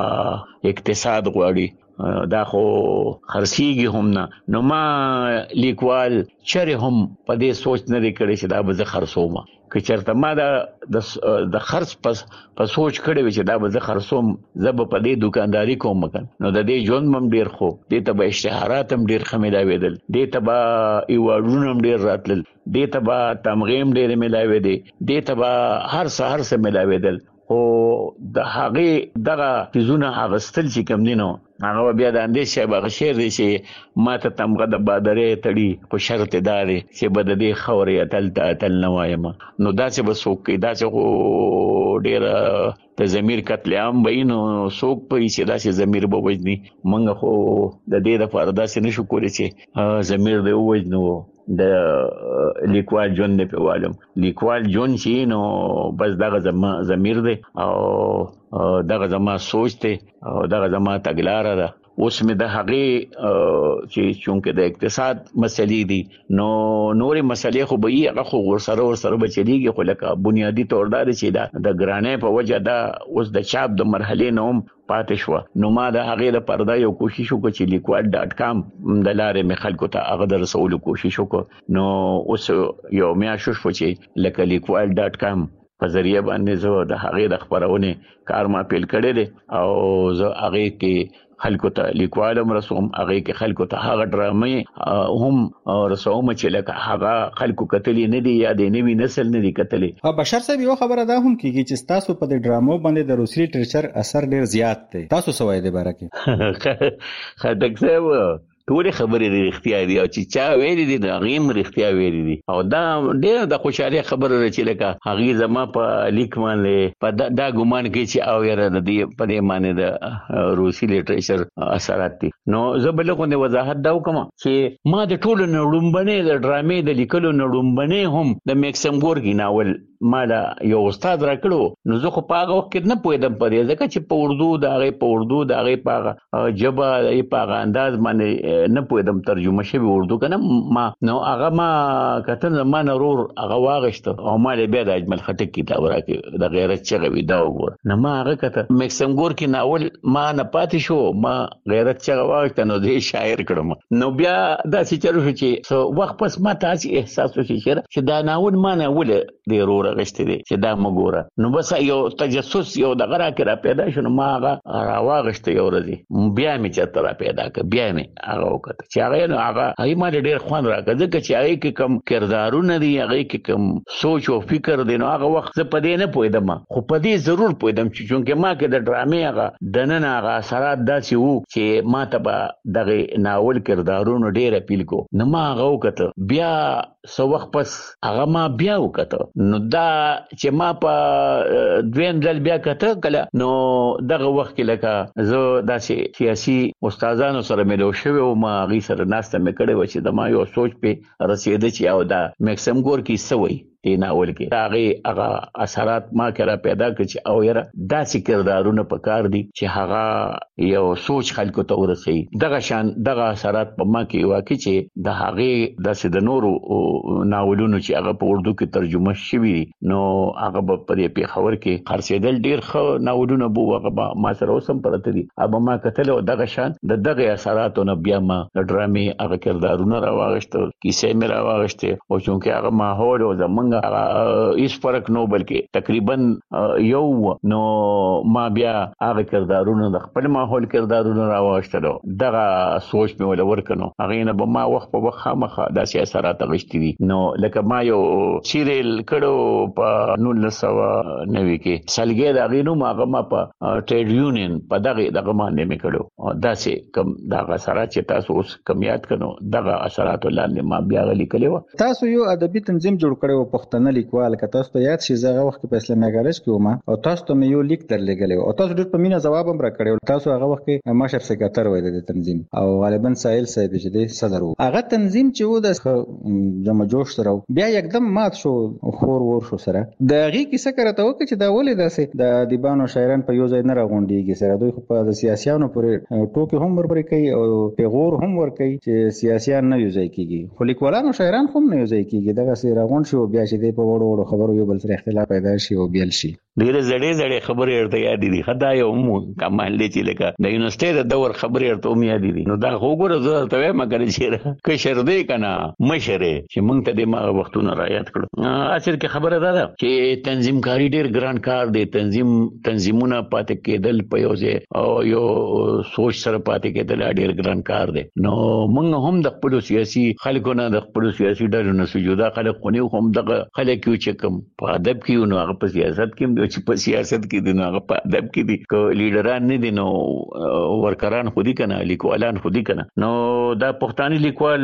S4: با اقتصاد غواړي دا خو خرسيږي هم نه نو ما لیکوال چره هم په دې سوچ نه لري چې دا به خرڅوم که چرته ما د خرڅ په سوچ کړی و چې دا به خرڅوم زب په دې دکانداري کوم مکن نو د دې ژوند مم ډیر خو دې ته به اشتهارات هم ډیر خمیلاویدل دې ته به ایوارونه هم ډیر راتل دې ته به تمغیم ډیر ملاوي دې ته به هر څه ملاویدل او د هغه دغه فزونه اغستل چې کم دینو هغه بیا د اندیشه به شعر دی چې ماته تمغه د بادرې تړي خو شرط داري چې بد دې خوري اتل نوایم نو دا چې بسوک کې دا چې ډیر د ضمیر قتل عام بینو سوک په چې دا چې ضمیر به وجني منګه خو د دې د فردا سي نشو کولی چې ضمیر دې وجنو د لیکوال جون نه پیوالم لیکوال جون چې نو بس دغه ضمیر دی او دغه زما سوچ ته او دغه زما تګلار ده اوس مې د هغه چې چونکه د اقتصاد مسلې دي نو نورې مسلې خو به یې هغه خو ورسره بچلېږي خو لکه بنیادی تور دار چې دا د ګرانې په وجه دا اوس د چاپ د مرحلې نوم پاتې شو نو ما د هغه د پردا یو کوشش وکړ چې لیکوال.com د لارې مې خلکو ته هغه د رسولو کوشش وکړ نو اوس یو میاشت شو چې لکه لیکوال.com په ذریعہ باندې زه د هغه د خبرونه کار ما پیل کړی دی او زه هغه کې خلکو ته لیکوالم رسوم هغه کې خلکو ته هغه ډرامې هم رسوم چې لکه هغه خلکو کتلې نه دي یا د نوي نسل نه دي کتلې.
S3: بشر صاحب یو خبره ده هم کیږي چې تاسو په دې ډرامو باندې د روسي لټریچر اثر ډیر زیات دی، تاسو څه وایي د باره کې؟
S4: خټک صاحب ټول خبرې رښتیا دي او چې چا ویلي دي دا غیم رښتیا ویلي دي او دا ډېر د خوشاله خبره ده چې لکه هغه زما په لیک باندې په دا ګومان کې چې او یاره د دې په دې معنی د روسي لټریچر اثرات دي. نو زه بل کوم وضاحت دا وکم چې ما د ټولو نړومبنې د ډرامې د لیکلو نړومبنې هم د میکسم ګورګي ناول مالا یو استاد راکړو. نو زه خو په هغه وخت کې نه پوهیدم پرې ځکه چې په اردو د هغه په جبا په انداز باندې نه پوهیدم ترجمه شوی اردو کنه ما نو هغه ما کتن زمانه رور هغه واغشت او ما له بیا د اجمل خټک کتاب راکې د غیرت چغوي دا وګور نو ما هغه کته میکسم ګورګي ناول ما نه پاتې شو ما غیرت چغ واغشت نو دې شاعر کړم. نو بیا دا چې چلو شو چې وخت پس ما تاسو احساس وشي چې دا ناول ما نه ول دی رور غشت دی چې دا مګوره. نو بس یو تجسس یو د غرا کې را پیدا شو. ما هغه راواغشت یو ورځ بیا می چتر پیدا ک بیا می هغه وکړه چې هغه نو هغه هی ما ډېر خوان راکړه ځکه چې هغه کې کم کردارونه دي هغه کې کم سوچ او فکر دي. نو هغه وخت په دې نه پوهیدم خو په دې ضرور پوهیدم چې چونکه ما کې د ډرامې هغه دنن هغه اثرات داسې وو چې ما ته به دغه ناول کردارونو ډېر اپیل کو. نو ما هغه وکړه بیا سو وخت پس هغه ما بیا وکړه. نو دا چې ما په دویم ځل بیا کته کله نو دغه وخت کې لکه زه داسې سیاسي استادانو سره ملو شوی او ما غي سره ناسته مې کړې و چې د ما یو سوچ په رسیدل چې او دا میکسم ګورګي سوي دې ناول کې هغه اثرات ما کرا پیدا کړ چې او یاره داسې کردارونه پکار دي چې هغه یو سوچ خلکو ته ورسي. دغه شان دغه اثرات په ما کې واقع چې د هغه داسې د نورو ناولونو چې هغه په اردو کې ترجمه شوی نو هغه په دې پیښور کې خرڅېدل ډیر ښه ناولونه بو هغه ما سره اوسم پرته دي. ابا ما کتل او دغه شان دغه اثراتونه بیا ما ډرامې هغه کردارونه راوغشتل کیسې مې راوغشته او چونکه هغه ماحول او زمونږ هیڅ فرق نو بلکې تقریبا یو نو ما بیا هغه کردارونه د خپل ماحول کردارونه راوښتلو دغه سوچ مې ول ورکنو هغه نه به ما وخت په وخت خامخه د سیاست غشتي دي. نو لکه ما یو سیریل کړو په 1990 کې سالګي د غینو ما په ټریډ یونین په دغه باندې مې کړو داسې کم دغه سره چې تاسو اوس کم یاد کړو دغه اثرات لاندې ما بیا غلي کړو.
S3: تاسو یو ادبي تنظیم جوړ کړو پښتنه لیکوال که تاسو ته یاد شي زغه وخت په اسلامي کالج کې ومه او تاسو ته یو لیک درلګلې او تاسو ډېر په مینا جواب هم راکړیو. تاسو هغه وخت کې مشر سکرټر وای د تنظیم او غالبا سائل صاحب چې د صدر وو هغه تنظیم چې و د جمع جوش سره بیا یکدم مات شو خور ور شو سره د غي کیسه کرته وکړي چې دا ولې داسې د دیبانو شاعران په یو ځای نه راغونډيږي سره دوی خو په سیاسيانو پورې ټوکې هم ورپرې کوي او پیغور هم ور کوي چې سیاسيان نه یو ځای کیږي خو لیکوالانو شاعران هم نه یو ځای کیږي دغه سره راغونډ شو بیا چې د په وړو خبرو یو بل سره اختلاف پیدا شي او بیل شي.
S4: ډېر زړې خبرې ورته یاد دي خدای یو کمال دي چې لکه د یونیورسيټي د دور خبرې ورته مې یاد دي. نو دا وګوره زه ته وایم مګر چې کشر دې کنه مشره چې مونږ ته د ما وختونه را یاد کړو. اصل کې خبره ده چې تنظیم کاری ډېر ګران کار دی. تنظیمونه پاتې کېدل په یو ځای او یو سوچ سره پاتې کېدل ډېر ګران کار دی. نو مونږ هم د خپل سیاسي خلکو نه د خپل سیاسي ډلو نه سجودا خلک خونی هم دغه خلک یو چې کوم په ادب کې نو هغه په سیاست کې چې په سیاست کې دي نو هغه په ادب کې دي کو لیډران نه دي نو ورکران خودي کنه لیکوالان خودي کنه. نو دا پښتاني لیکوال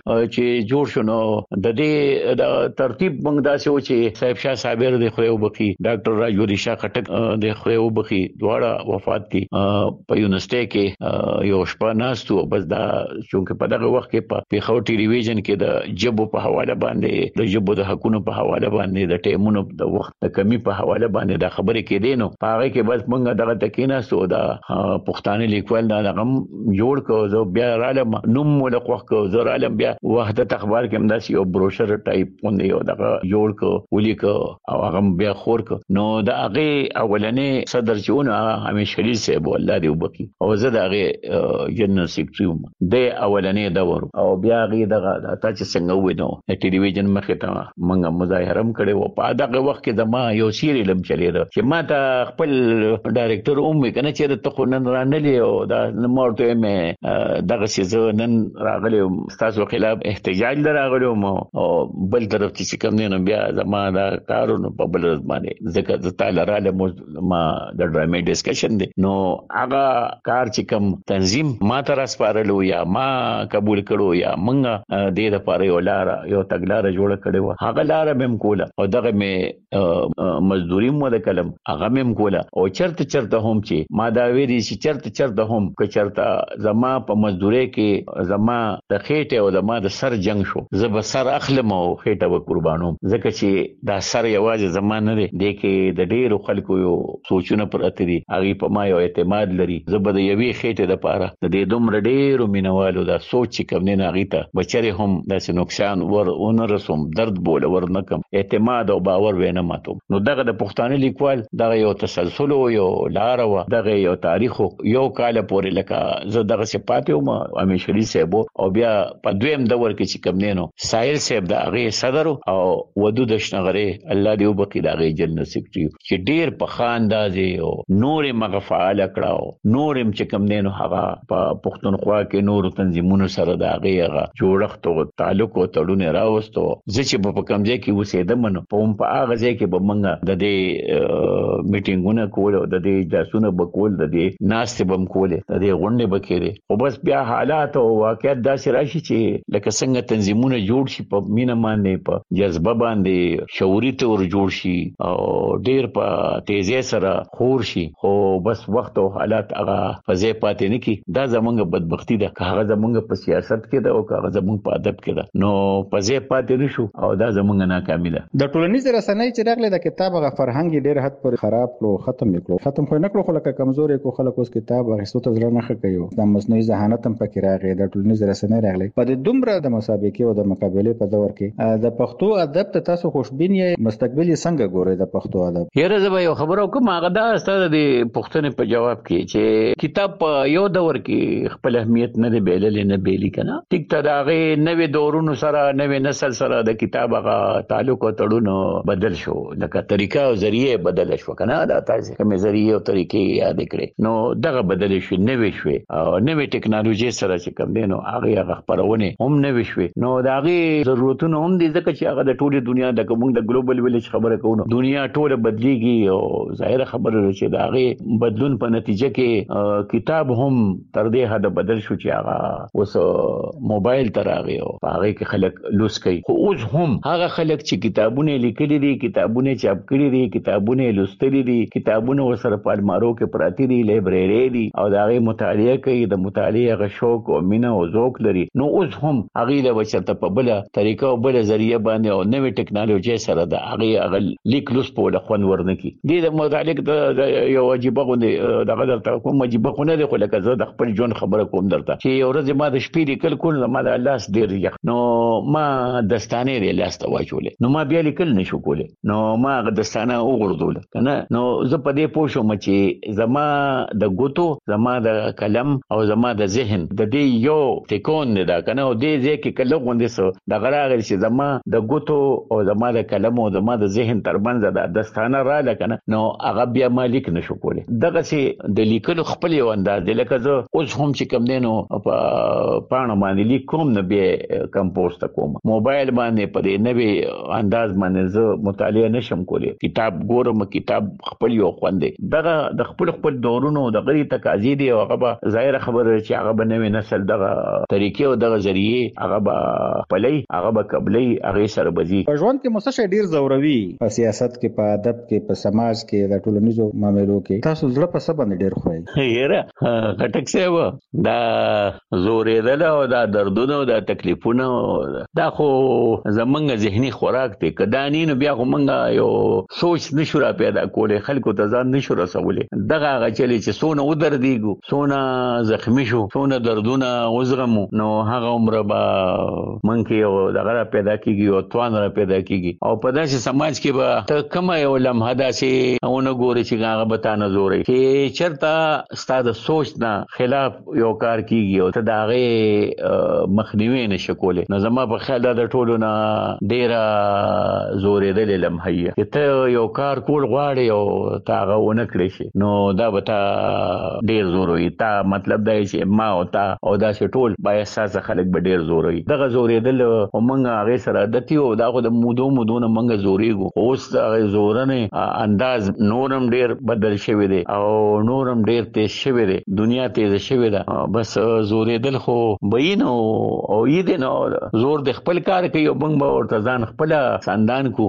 S4: چې جوړ شو نو د دې د ترتیب موږ داسې و چې صاحب شاه صابر د خو بخي ډاکټر راجوري شاه خټک د خو بخي دواړه وفات دي په یونیورسيټي کې یو شپه ناستو بس دا چونکه په دغه وخت کې په پیښور ټلویزیون کې د جبو په حواله باندې د جبو د حقونو په حواله باندې د ټیمونو د وخت د کمی په حواله باندې دا خبرې کې دي. نو هغه کې بس موږ دغه تکینا سو دا پښتانه لیکوال دا رقم جوړ کو زه بیا رالم نوم ولا خوخ کو زه رالم بیا وحدت اخبار کې همداسې یو بروشر ټایپ باندې یو دغه جوړ کو ولیک او هغه بیا خور کو. نو دا هغه اولنې صدر چونه همیش شریف صاحب الله دې وبکی او زه دا هغه جنرال سیکریټری د اولنې دور او بیا هغه دغه تا چې څنګه وینو ټلویزیون مخه ته موږ مظاهره هم کړو په دغه وخت کې زما یو سیریل هم چلی راغلی چې ما ته خپل ډایرکټر ومه کنه چې ته خو نن رانلی او دا مورته مې دغه څه نن راغلی تاسو خلاف احتجاج راغلی او بل طرف چې کوم نه بیا زما دا کارونه په بل باندې ځکه تعالی را له ما د ډرامې ډیسکشن دی نو هغه کار چې کوم تنظیم ما ته راسپارلو یا ما قبول کړو یا مونږه د لپاره یو تګلار جوړ کړو هغه لار مم کوله او دغه مې مزدوري مو د کلم هغه مم کوله او چرته هم چې ما دا ویری چې چرته هم که چرته زما په مزدوري کې زما د خېټه او زما د سر جنگ شو زه به سر اخلم او خېټه به قربانوم ځکه چې دا سر یوازې زما نه دی د کې د ډیرو خلکو یو سوچونه پرته دي هغه په ما یو اعتماد لري زبر د یوې خېټه د پاره د دې دومره ډیرو مینوالو دا سوچ کوم نه غیته بچره هم داسې نقصان ور رسوم درد بوله ور نکم اعتماد او باور وینه ماتم نو دغه د پښتانه لیکوال دغه یو تسلسل او یو لار و دغه یو تاریخ یو کال پورې لکه زه دغه صفات او امیشري صاحب او بیا په دویم دور کې چې کوم نه نو سایل صاحب د هغه صدر او ودود شنغره الله دې وبکې د هغه جن نصیب کړي چې ډیر په خاندازي او نور مغفعال کړه نور چې کوم نه نو هغه په پښتونخوا کې نور تنظیمونو سره د هغه جوړښت او تعلق او تړون راوستو چې په کمزې کې وسیدم نو په هغه ځای کې به منګه د دې میټینګونه کول او د دې جاسونه بکول د دې ناست بم کول د دې غونډه بکېره او بس بیا حالات او واقعیت داسې راشي چې لکه څنګه تنظیمونه جوړ شي په مینه باندې په جذبه باندې شعوري تور جوړ شي او ډیر په تیزی سره خور شي خو بس وخت او حالات هغه فزې پاتې نه کی دا زمونږ بدبختی ده که هغه زمونږ په سیاست کې ده او که هغه زمونږ په ادب کې ده نو فزې پاتې نشو او دا زمونږ ناکامي ده
S3: د ټولنیز رسنۍ چې راغله د کتاب غ فرهنګ ډیر حد پر خراب کړو ختم خو نه کړو خو لکه کمزوري کو خلک اوس کتاب غوښتو ته ځل نه خکيو د مصنوعي ذهانت هم پکې راغی د ټولنیز رسنۍ راغله په دې دومره د مسابقې او د مقابله په دور کې د پښتو ادب ته تاسو خوشبین یې مستقبل یې څنګه ګورئ د پښتو ادب
S4: یره زه یو خبرو کوم هغه دا ستاسو د پښتنې په جواب کې چې کتاب په یو دور کې خپل اهمیت نه دی بیللې نه بیلی کنه ټیک ته داغه نوې دورونو سره نوې نسل سره د کتاب هغه تعلق او تړون بدل شو لکه طریقه او ذریعہ بدل شو کنه دا تاسو کوم ذریعہ او طریقې یاد کړئ نو دغه بدل شو نوې شو او نوې ټکنالوژي سره چې کوم دینو هغه خبرونه هم نوې شو نو داغه ضرورتونه هم دي ځکه چې هغه د ټوله دنیا د کوم د ګلوبل ویلیج خبره کوو دنیا ټوله بدليږي او ظاهر خبره چې داغه بدلون په نتیجه کې کتاب هم تر دې حد بدل شو چې هغه اوس موبایل تر هغه او هغه کې خلک لوس کوي خو اوس هم هغه خلک چې کتابونه لیکلي دي کتابونه چاپ کړي دي کتابونه لوستلي دي کتابونه ورسره په المارو کې پراتی دي لایبرری دي او داغه مطالعه کوي د مطالعه غ شوق او مینه او ذوق لري نو اوس هم هغه د بچته په بل طریقه او بل ذریعہ باندې او نوې ټکنالوژي سره د هغه لیک لوس په لخوا ورنکي د متعلق د یو واجبه غوډه د غدر ته کوم واجبه خو نه دی خو لکه زه د خپل ژوند خبره کوم درته چې یو ورځ ما د شپې لیکل کول ما د لاس ډیر یخ نو ما دستانه لري لاس ته واچولې نو ما بیا لیکل نشو کولې نو ما دستانه وګرځول کنه نو زه په دې پوه شوم چې زما د ګوتو زما د قلم او زما د ذهن د دې یو ټیکون نه دا کنه او دې ځکه کله غوندې سو د غراغل چې زما د ګوتو او زما د قلم او زما د ذهن ترمنځ د دستانه را لکنه نو هغه بیا مالک نشو کولې دغه چې د لیکلو خپل یو انداز دی لکه زه اوس هم چې کوم دینو په پاڼه باندې لیکوم نه به کمپوز کوم موبایل باندې په دې نوې انداز باندې زه مطالعه نشم کولې کتاب ګورم کتاب خپل یو خوندې دغه د خپل دورونو د غری تقاضې دی او هغه ظاهر خبره چې هغه بنوي نسل دغه طریقې او دغه ذریعہ هغه پلي هغه قبلي هغه سره بزي
S3: په ژوند کې مسشه ډیر زوروي په سیاست کې په ادب کې په سماج کې د ټولنیزو معاملو کې تاسو زړه په سبا ډیر خوای
S4: یره غټک سی و دا زورې دل او دا دردونه او دا تکلیفونه دا خو زمونږ ذهني خوراک دی کدانی نو بیا کومنګ یو سوچ نشو را پیدا کولې خلکو ته ځان نشو رسولې دغه غچلې چې سونه ودر دیګو سونه زخمی شو سونه دردونه وزغمو نو هغه عمر با منکه او دغه پیدا کیږي او توان را پیدا کیږي او په داسې سماج کې به ته کومه یو لمحه داسې اونه ګوري چې هغه به تا نه زوري چې چرته ستاسو سوچ نه خلاف یو کار کیږي او ته دغه مخنیوي نشو کولې نو زما په خیال د ټولو نه ډیره زورې د لمحه ته یو کار کول غواړي او تاغه ونه کړی شي نو دا به تا ډیر زور وي تا مطلب دا چې ما او تا او دا ټول با احساس خلک به ډیر زور وي دغه زورېدل او منګه هغه سره عادت یو دا خو د مودونه منګه زوريګو اوس هغه زورنه انداز نورم ډیر بدل شوی دی او نورم ډیر تیز شوی دی دنیا تیز شوی ده بس زورېدل خو بینو او یې دي نو زور د خپل کار کوي او موږ به ورته ځان خپل ساندان کو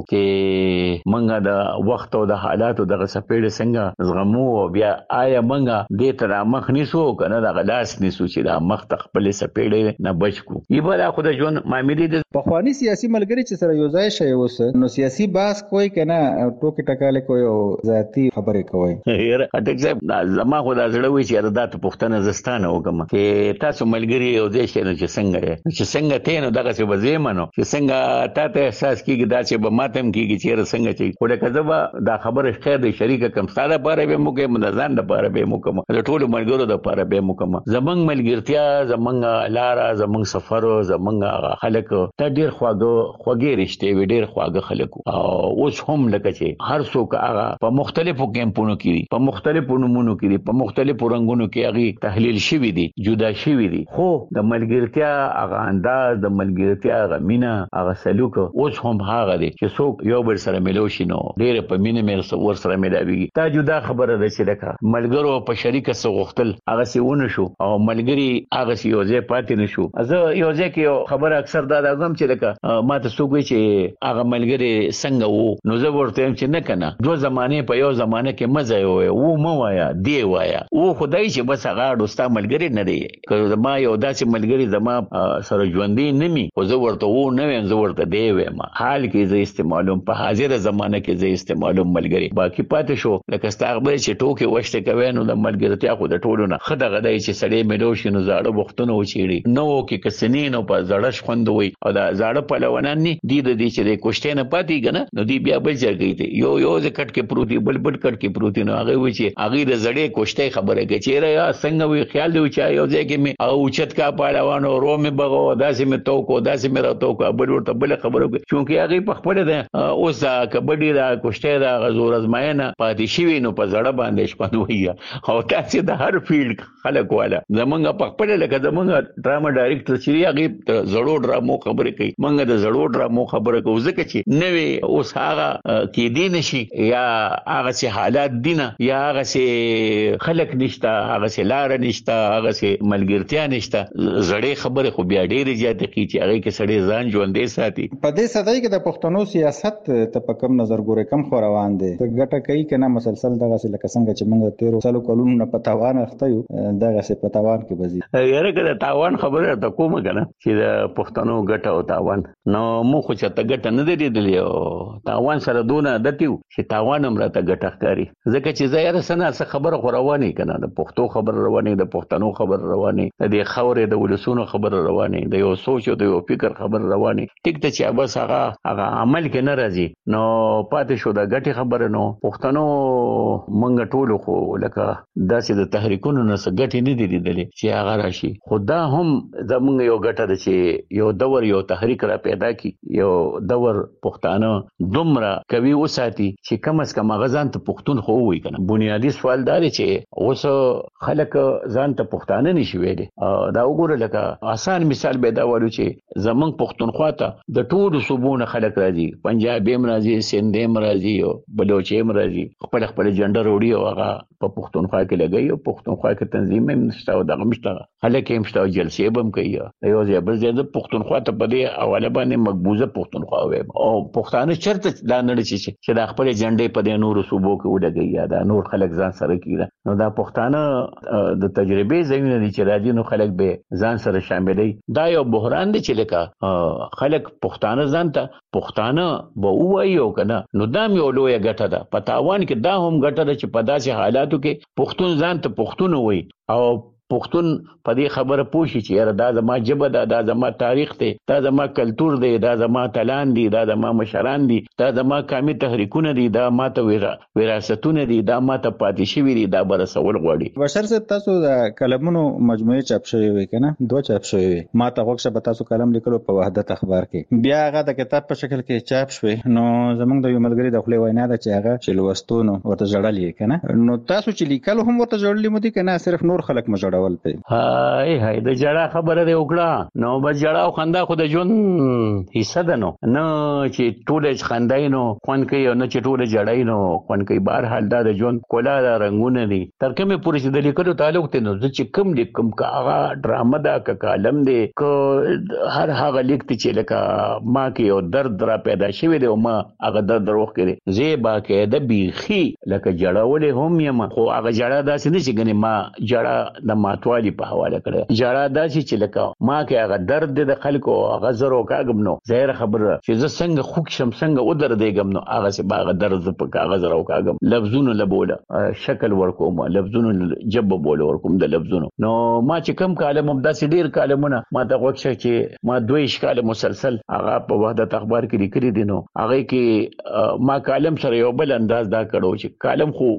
S4: چې موږ د وخت او د حالاتو دغه سپېړې څنګه زغمو او بیا آیا موږ دې تر مخ نیسو کنه د غلاس نیسو چې د مخ خپل سپېړې نه بچ کو ایبل خو د ژوند معاملې د
S3: پخوانی سیاسي ملګری چې سره یو ځای شي اوس نو سیاسي باس کوئی کنه ټوکی ټکاله کوي او ذاتی خبرې کوي
S4: هر اټک صاحب زما خو د زړه وی چې ردات پښتنه زستانه وکم چې تاسو ملګری او دې شنه چې څنګه ته نو دغه څه وزېمنو چې څنګه تاسو احساس کیږي دا چې به ماتم کیږي چې څنګه چې خو د کذبا دا خبره خیر د شریک کم ساده باره به موږ مدزان د باره به موږ د ټولو ملګرو د باره به موږ زمنګ ملګرتیا زمنګ لار زمنګ سفر زمنګ خلک ته ډیر خواږه رښتې وی ډیر خواږه خلک او اوس هم لکه چې هر څوک هغه په مختلفو کیمپونو کې په مختلفو نمونو کې په مختلفو رنگونو کې هغه تحلیل شوی دي جدا شوی دي خو د ملګرتیا هغه انداز د ملګرتیا هغه مینا هغه سلوک اوس هم هغه دي چې څوک یو بل سره ملو شي نو ډیر په مینه مې ور سره ملاويږي تا جدا خبره ده چې لکه ملګرو په شریکه سره غختل هغه سیونه شو او ملګری هغه یوځه پاتې نشو زه یوځه کې خبره اکثر دا غم چې لکه ما ته څوک وي چې هغه ملګری څنګه وو نو زه ورته چې نه کنه دوه زمانه په یو زمانه کې مزه وو مو وایا دی وایا او خدای چې بس هغه دوستا ملګری نه دی که ما یو داسې ملګری زما سره ژوندې نمی خو زه ورته وو نه ویم زه ورته دی وایم حال کې زه استعمالوم په حاضر زمانه کې زه استعمالوم ملګری باقي پاتې شو لکه ستاغبه چې ټوکې وشته کوي نو د ملګرتیا خو د ټولو نه خدای غدای چې سړی ملو شي نو زاړه وختونه وچیړي نو کې کسنین او په زړه خوندوي او دا زاړه پهلوانان نه دي د دې چې د کوشته نه پاتې کنه نو دی بیا بل ځای کوي یو کټ کې پروتي بل کټ کې پروتي نو هغه وی چې هغه د زړې کوشته خبره کوي چې را څنګه وی خیال دی چې یو ځای کې می او چت کا پهلوان او رو می بغو داسې می توکو داسې می راته کو بل ورته بل خبره کوي چې هغه په خپل ده اوس کبډي دا کوشته دا غزور ازماینه پاتې شي نو په زړه باندې شپنوي او تاسو د هر فیلډ خلک والا زمونږ په خپل لکه زمونږ ډراما ډایرکټر چې هغه زړو ډرامو خبره کوي مونږ د زړو ډرامو خبره کوو ځکه چې نوې اوس هغه کې دي نشي یا هغه سي حالات دینه یا هغه سي خلک نشته هغه سي لار نشته هغه سي ملګرتیا نشته زړې خبره خو بیا ډېر زیات کی چې هغه کې سړی ځان ژوندې ساتي
S3: په دې صدای کې د پښتنو سیاست ته په کم نظر ګوري کم خو روان دي ګټه کوي کنه مسلسل دغه سي لکه څنګه چې موږ 13 سالو کلونو نه پتاوان اخته یو دغه سي پتاوان کې بزي
S4: یاره کده تاوان خبره ته کومه کنه چې د پښتنو ګټه او تاوان نو مو خو چې ته ګټه نه دی لیدلې او تاوان سره دونه دتیو چې تاوان هم راته ګټه ښکاري ځکه چې زه سره څه خبره خو رواني کنه د پښتو خبر رواني د پښتنو خبر رواني د خورې د ولسونو خبر رواني د یو سوچ او د یو فکر خبر رواني ټیک ته چې بس هغه عمل کې نه راځي نو پاتې شو د ګټه خبره نو پښتنو منګ ټولو خو لکه داسې د تحریکونو نه څه ګټه نه دي لیدلې چې هغه راشي خدا هم زمونږ یو ګټه ده چې یو دور یو تحریک را پیدا کی یو دور پښتانه دومره کوي وساتي چې کم از کم غزان ته پښتون خو وي کنه بنیادی سوال دا دی چې اوس خلک ځان ته پښتانه نشي ویلي دا وګوره لکه آسان مثال به دا وایو چې زمونږ پښتونخوا ته د ټولو صوبونو خلک راځي پنجاب هم راځي سند هم راځي او بلوچ هم راځي خپل جنډر وړي او هغه په پښتونخوا کې لګي او پښتونخوا کې تنظیم هم نشته او دغه مشته خلک هم شته جلسې هم کوي یو ځای بل ځای د پښتونخوا ته په دې حواله باندې مقبوضه پښتونخوا وي او پښتانه چرته دا نړۍ چې د خپل جنډې په دې نورو صوبو کې ولګي یا دا نور خلک ځان سره کیږي نو دا پښتانه د تجربې زمينه دي چې راځي نو خلک به ځان سره شاملې دا یو بحران دی چې لکه خلک پښتانه ځان ته پښتانه به وایو کنه نو دا یو لوی ګټه ده په تاوان کې دا هم ګټه ده چې په داسې حالاتو کې پښتون ځان ته پښتون وایي او پښتون په دې خبره پوښي چې یاره دا زما ژبه ده، دا زما تاریخ دی، دا زما کلتور دی، دا زما تلان دي، دا زما مشران دي، دا زما قومي تحریکونه دي، دا ماته وراثتونه دي، دا ماته پاتې شوي دي، دا به رسول غواړي.
S3: بشر صاحب تاسو د کلمونو مجموعه چاپ شوی وي کنه، 2 چاپ شوی وي. ما ته وښه به تاسو کلم لیکلو په وحدت اخبار کې، بیا هغه د کتاب په شکل کې چاپ شوی. نو زمونږ د یو ملګری د خپل وینا ده چې هغه چې لوستونو ورته جوړلې کنه، نو تاسو چې لیکلو هم ورته جوړلې مو دي کنه، صرف نور خلک مو جوړول پي؟
S4: هاي د جړه خبره دی وکړه، نو بس جړه او خندا خو د ژوند حصہ ده، نو چې ټول خندای نو خوان کوي، نو چې ټول جړای نو خوان کوي. بهر حال دا د ژوند کولا د رنگونه دي، تر کومه پورې چې د لیکلو تعلق ته نو چې کوم لیکم کا هغه ډرامه دا کا کالم دی که هر هغه لیکت چې لکه ما کې یو درد را پیدا شوی دی او ما هغه درد روغ کړي زیبا کې د بیخي لکه جړولې هم یم، خو هغه جړه داسې نه چې ګنې ما جړه د ماتوالي په حواله کړه، جړه داسې چې لکه ما کې هغه درد د خلکو هغه زرو کاګم، نو ظاهر خبره چې زه څنګه خوک شم څنګه ودر دیګم، نو هغه سه باغ درد په کاغذ راو کاګم، لفظونه لبوله شکل ورکوم، لفظونه جب بوله ورکوم د لفظونو. نو ما چې کم کالم هم داسې ډیر کالمونه ما ته وښه چې ما 2 کال مسلسل هغه په وحدت اخبار کې لیکلي دي، نو هغه کې ما کالم سره یو بل انداز دا کړو چې کالم خو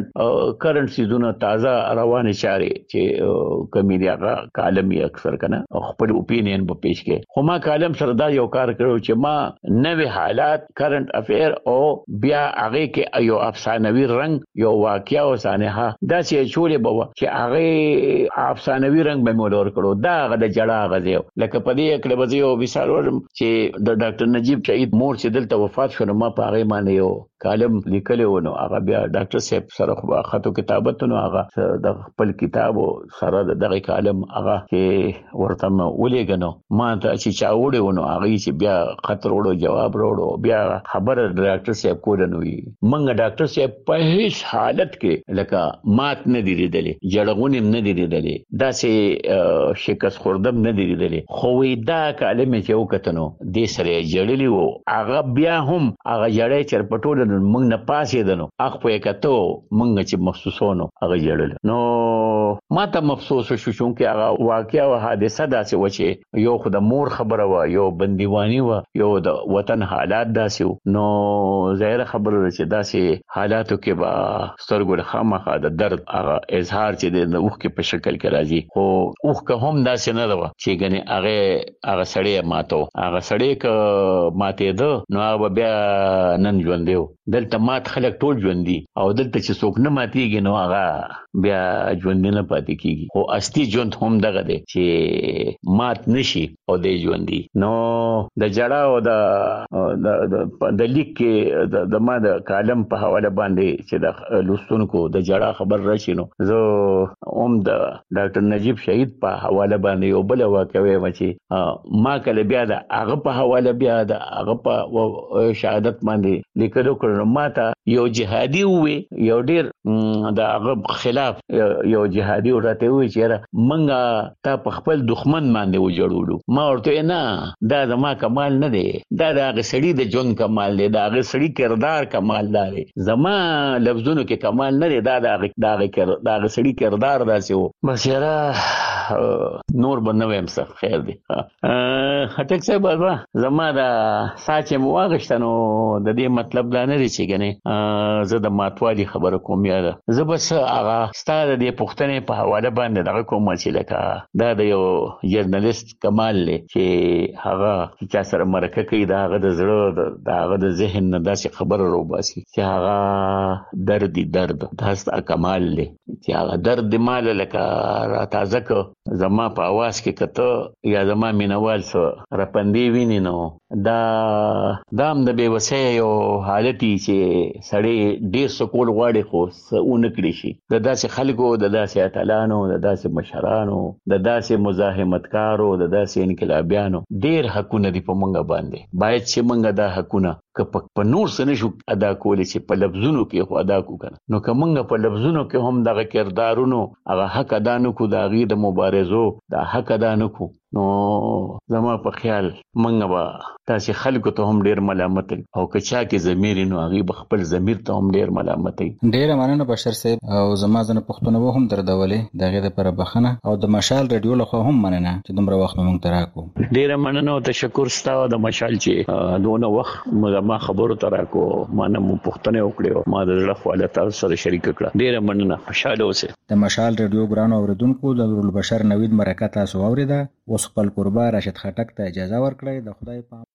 S4: کرنٹ سیزونه تازه روانه چارې چې کمی دی هغه کالم یې اکثر کنه خپل اوپینین په پیش کې، خو ما کالم سره دا یو کار کړو چې ما نوې حالات کرنٹ افیر او بیا هغه کې یو افسانوي رنگ یو واقعیا او سانحه دا چې چولې بوا چې هغه افسانوي رنگ به مولور کړو، دا هغه د جړه غزیو لکه په دې کې به یو مثال ورم چې د ډاکټر نجیب شهید مور چې دلته وفات شو، ما په هغه باندې یو کالم لیکلی و، نو هغه بیا ډاکټر صاحب سره خطو کتابت، نو هغه د خپل کتاب سره دغه کالم هغه کې ورته ولېګنو ما ته چې چا وړو، نو هغه چې بیا خط وروړو جواب وروړو، بیا خبر ډاکټر صاحب کول نو منګه ډاکټر صاحب په هیڅ حالت کې لکه مات نه دی لیدلې، جړغونیم نه دی لیدلې، داسې شکست خوردم نه دی لیدلې، خو دا کالم چې وکتنو دې سره جړلی وو، هغه بیا هم هغه جړې چرپټول مونږ نه پاسې دنو اخ په کتو مونږ چې محسوسونو هغه جړل. نو ما ته مفسوس شو چې هغه واقعیا او حادثه داسې و چې یو خو د مور خبره و، یو بندیوانی و، یو د وطن حالات داسې، نو ظاهر خبره چې داسې حالاتو کې با سترګو خامخا د درد هغه اظهار چې د اوخ کې په شکل کې راځي، خو اوخ که هم داسې نه ده چې ګنې هغه سړی ماتو، هغه سړی که ماتې ده نو هغه بیا نن ژوند دیو، دلته مات خلک ټول ژوند دي او دلته چې څوک نه ماتيږي نو هغه بیا ژوند نه پاتې کیږي، خو اصلي ژوند هم دغه دی چې مات نشي او د ژوند دي. نو د جړه او د لیک کې د ما د کالم په حواله باندې چې د لوستونکو د جړه خبر راشي، نو زه هم د ډاکټر نجیب شهید په حواله باندې یو بل واقعه وایم چې ما کله بیا د هغه په حواله بیا د هغه په شهادت باندې لیکلو کړو، ما ته یو جهادي وې یو ډیر د هغه خلاف یو جهادي ورته وې چې منګه تا په خپل دښمن باندې وجړولو، ما ورته نه دا زما کمال نه دی، دا د هغه سړي د ژوند کمال دی، د هغه سړي کردار کمال دی، زما لفظونو کې کمال نه دی، دا د هغه سړي کردار داسې و. بس یاره نور به نه وایم څه خیر دی. خټک صاحب زما د ساچې مو واغشته، نو د دې مطلب دا نه دی چې ګنې زه د ماتوالي خبره کوم، یا ده زه بس هغه ستا د دې پوښتنې په حواله باندې دغه کوم چې لکه دا د یو جرنالست کمال دی چې هغه چا سره مرکه کوي د هغه د زړه د هغه د ذهن نه داسې خبره راوباسي چې هغه درد دا ستا کمال دی چې هغه درد د مال لکه را تازه که زما په اواز کې کته یا زما مینوال سره رپندې ویني، نو دا هم د بېوسۍ یو حالتي چې سړی ډېر سکول غواړي خو څه کړی شي، د داسې خلکو د داسې اتلانو د داسې مشرانو د داسې مزاحمتکارو د داسې انقلابیانو ډېر حقونه دي په موږ باندې، باید چې موږ دا حقونه په نور څه نشو ادا کولای چې په لفظونو کې خو ادا کو کنه نو کومه په لفظونو کې هم دغه کردارونو هغه حق ادا نه کو د غیر مبارزو د حق ادا نه کو نو زما په خیال منګه با تاسو خلکو ته هم ډیر ملامت او کچا کې ضمیر نو هغه خپل ضمیر ته هم ډیر ملامت
S3: ډیر مننه بشر صاحب او زما ځنه پښتون هم دردولې دغه لپاره بخنه او د مشال رادیو له هم مننه چې دومره وخت مونږ تراکو
S4: ډیر مننه او تشکر ستاسو د مشال چې دونه وخت ما خبرو تراکو مانه مو پښتنه وکړو ما د خپل تاسو سره شریک کړه ډیر مننه خوشاله اوسه
S3: د مشال رادیو ګران اوریدونکو د نور البشر نوید مرکه تاسو اوریدا اوس خپل قربا راشد خټک ته اجازه ورکړئ د خدای په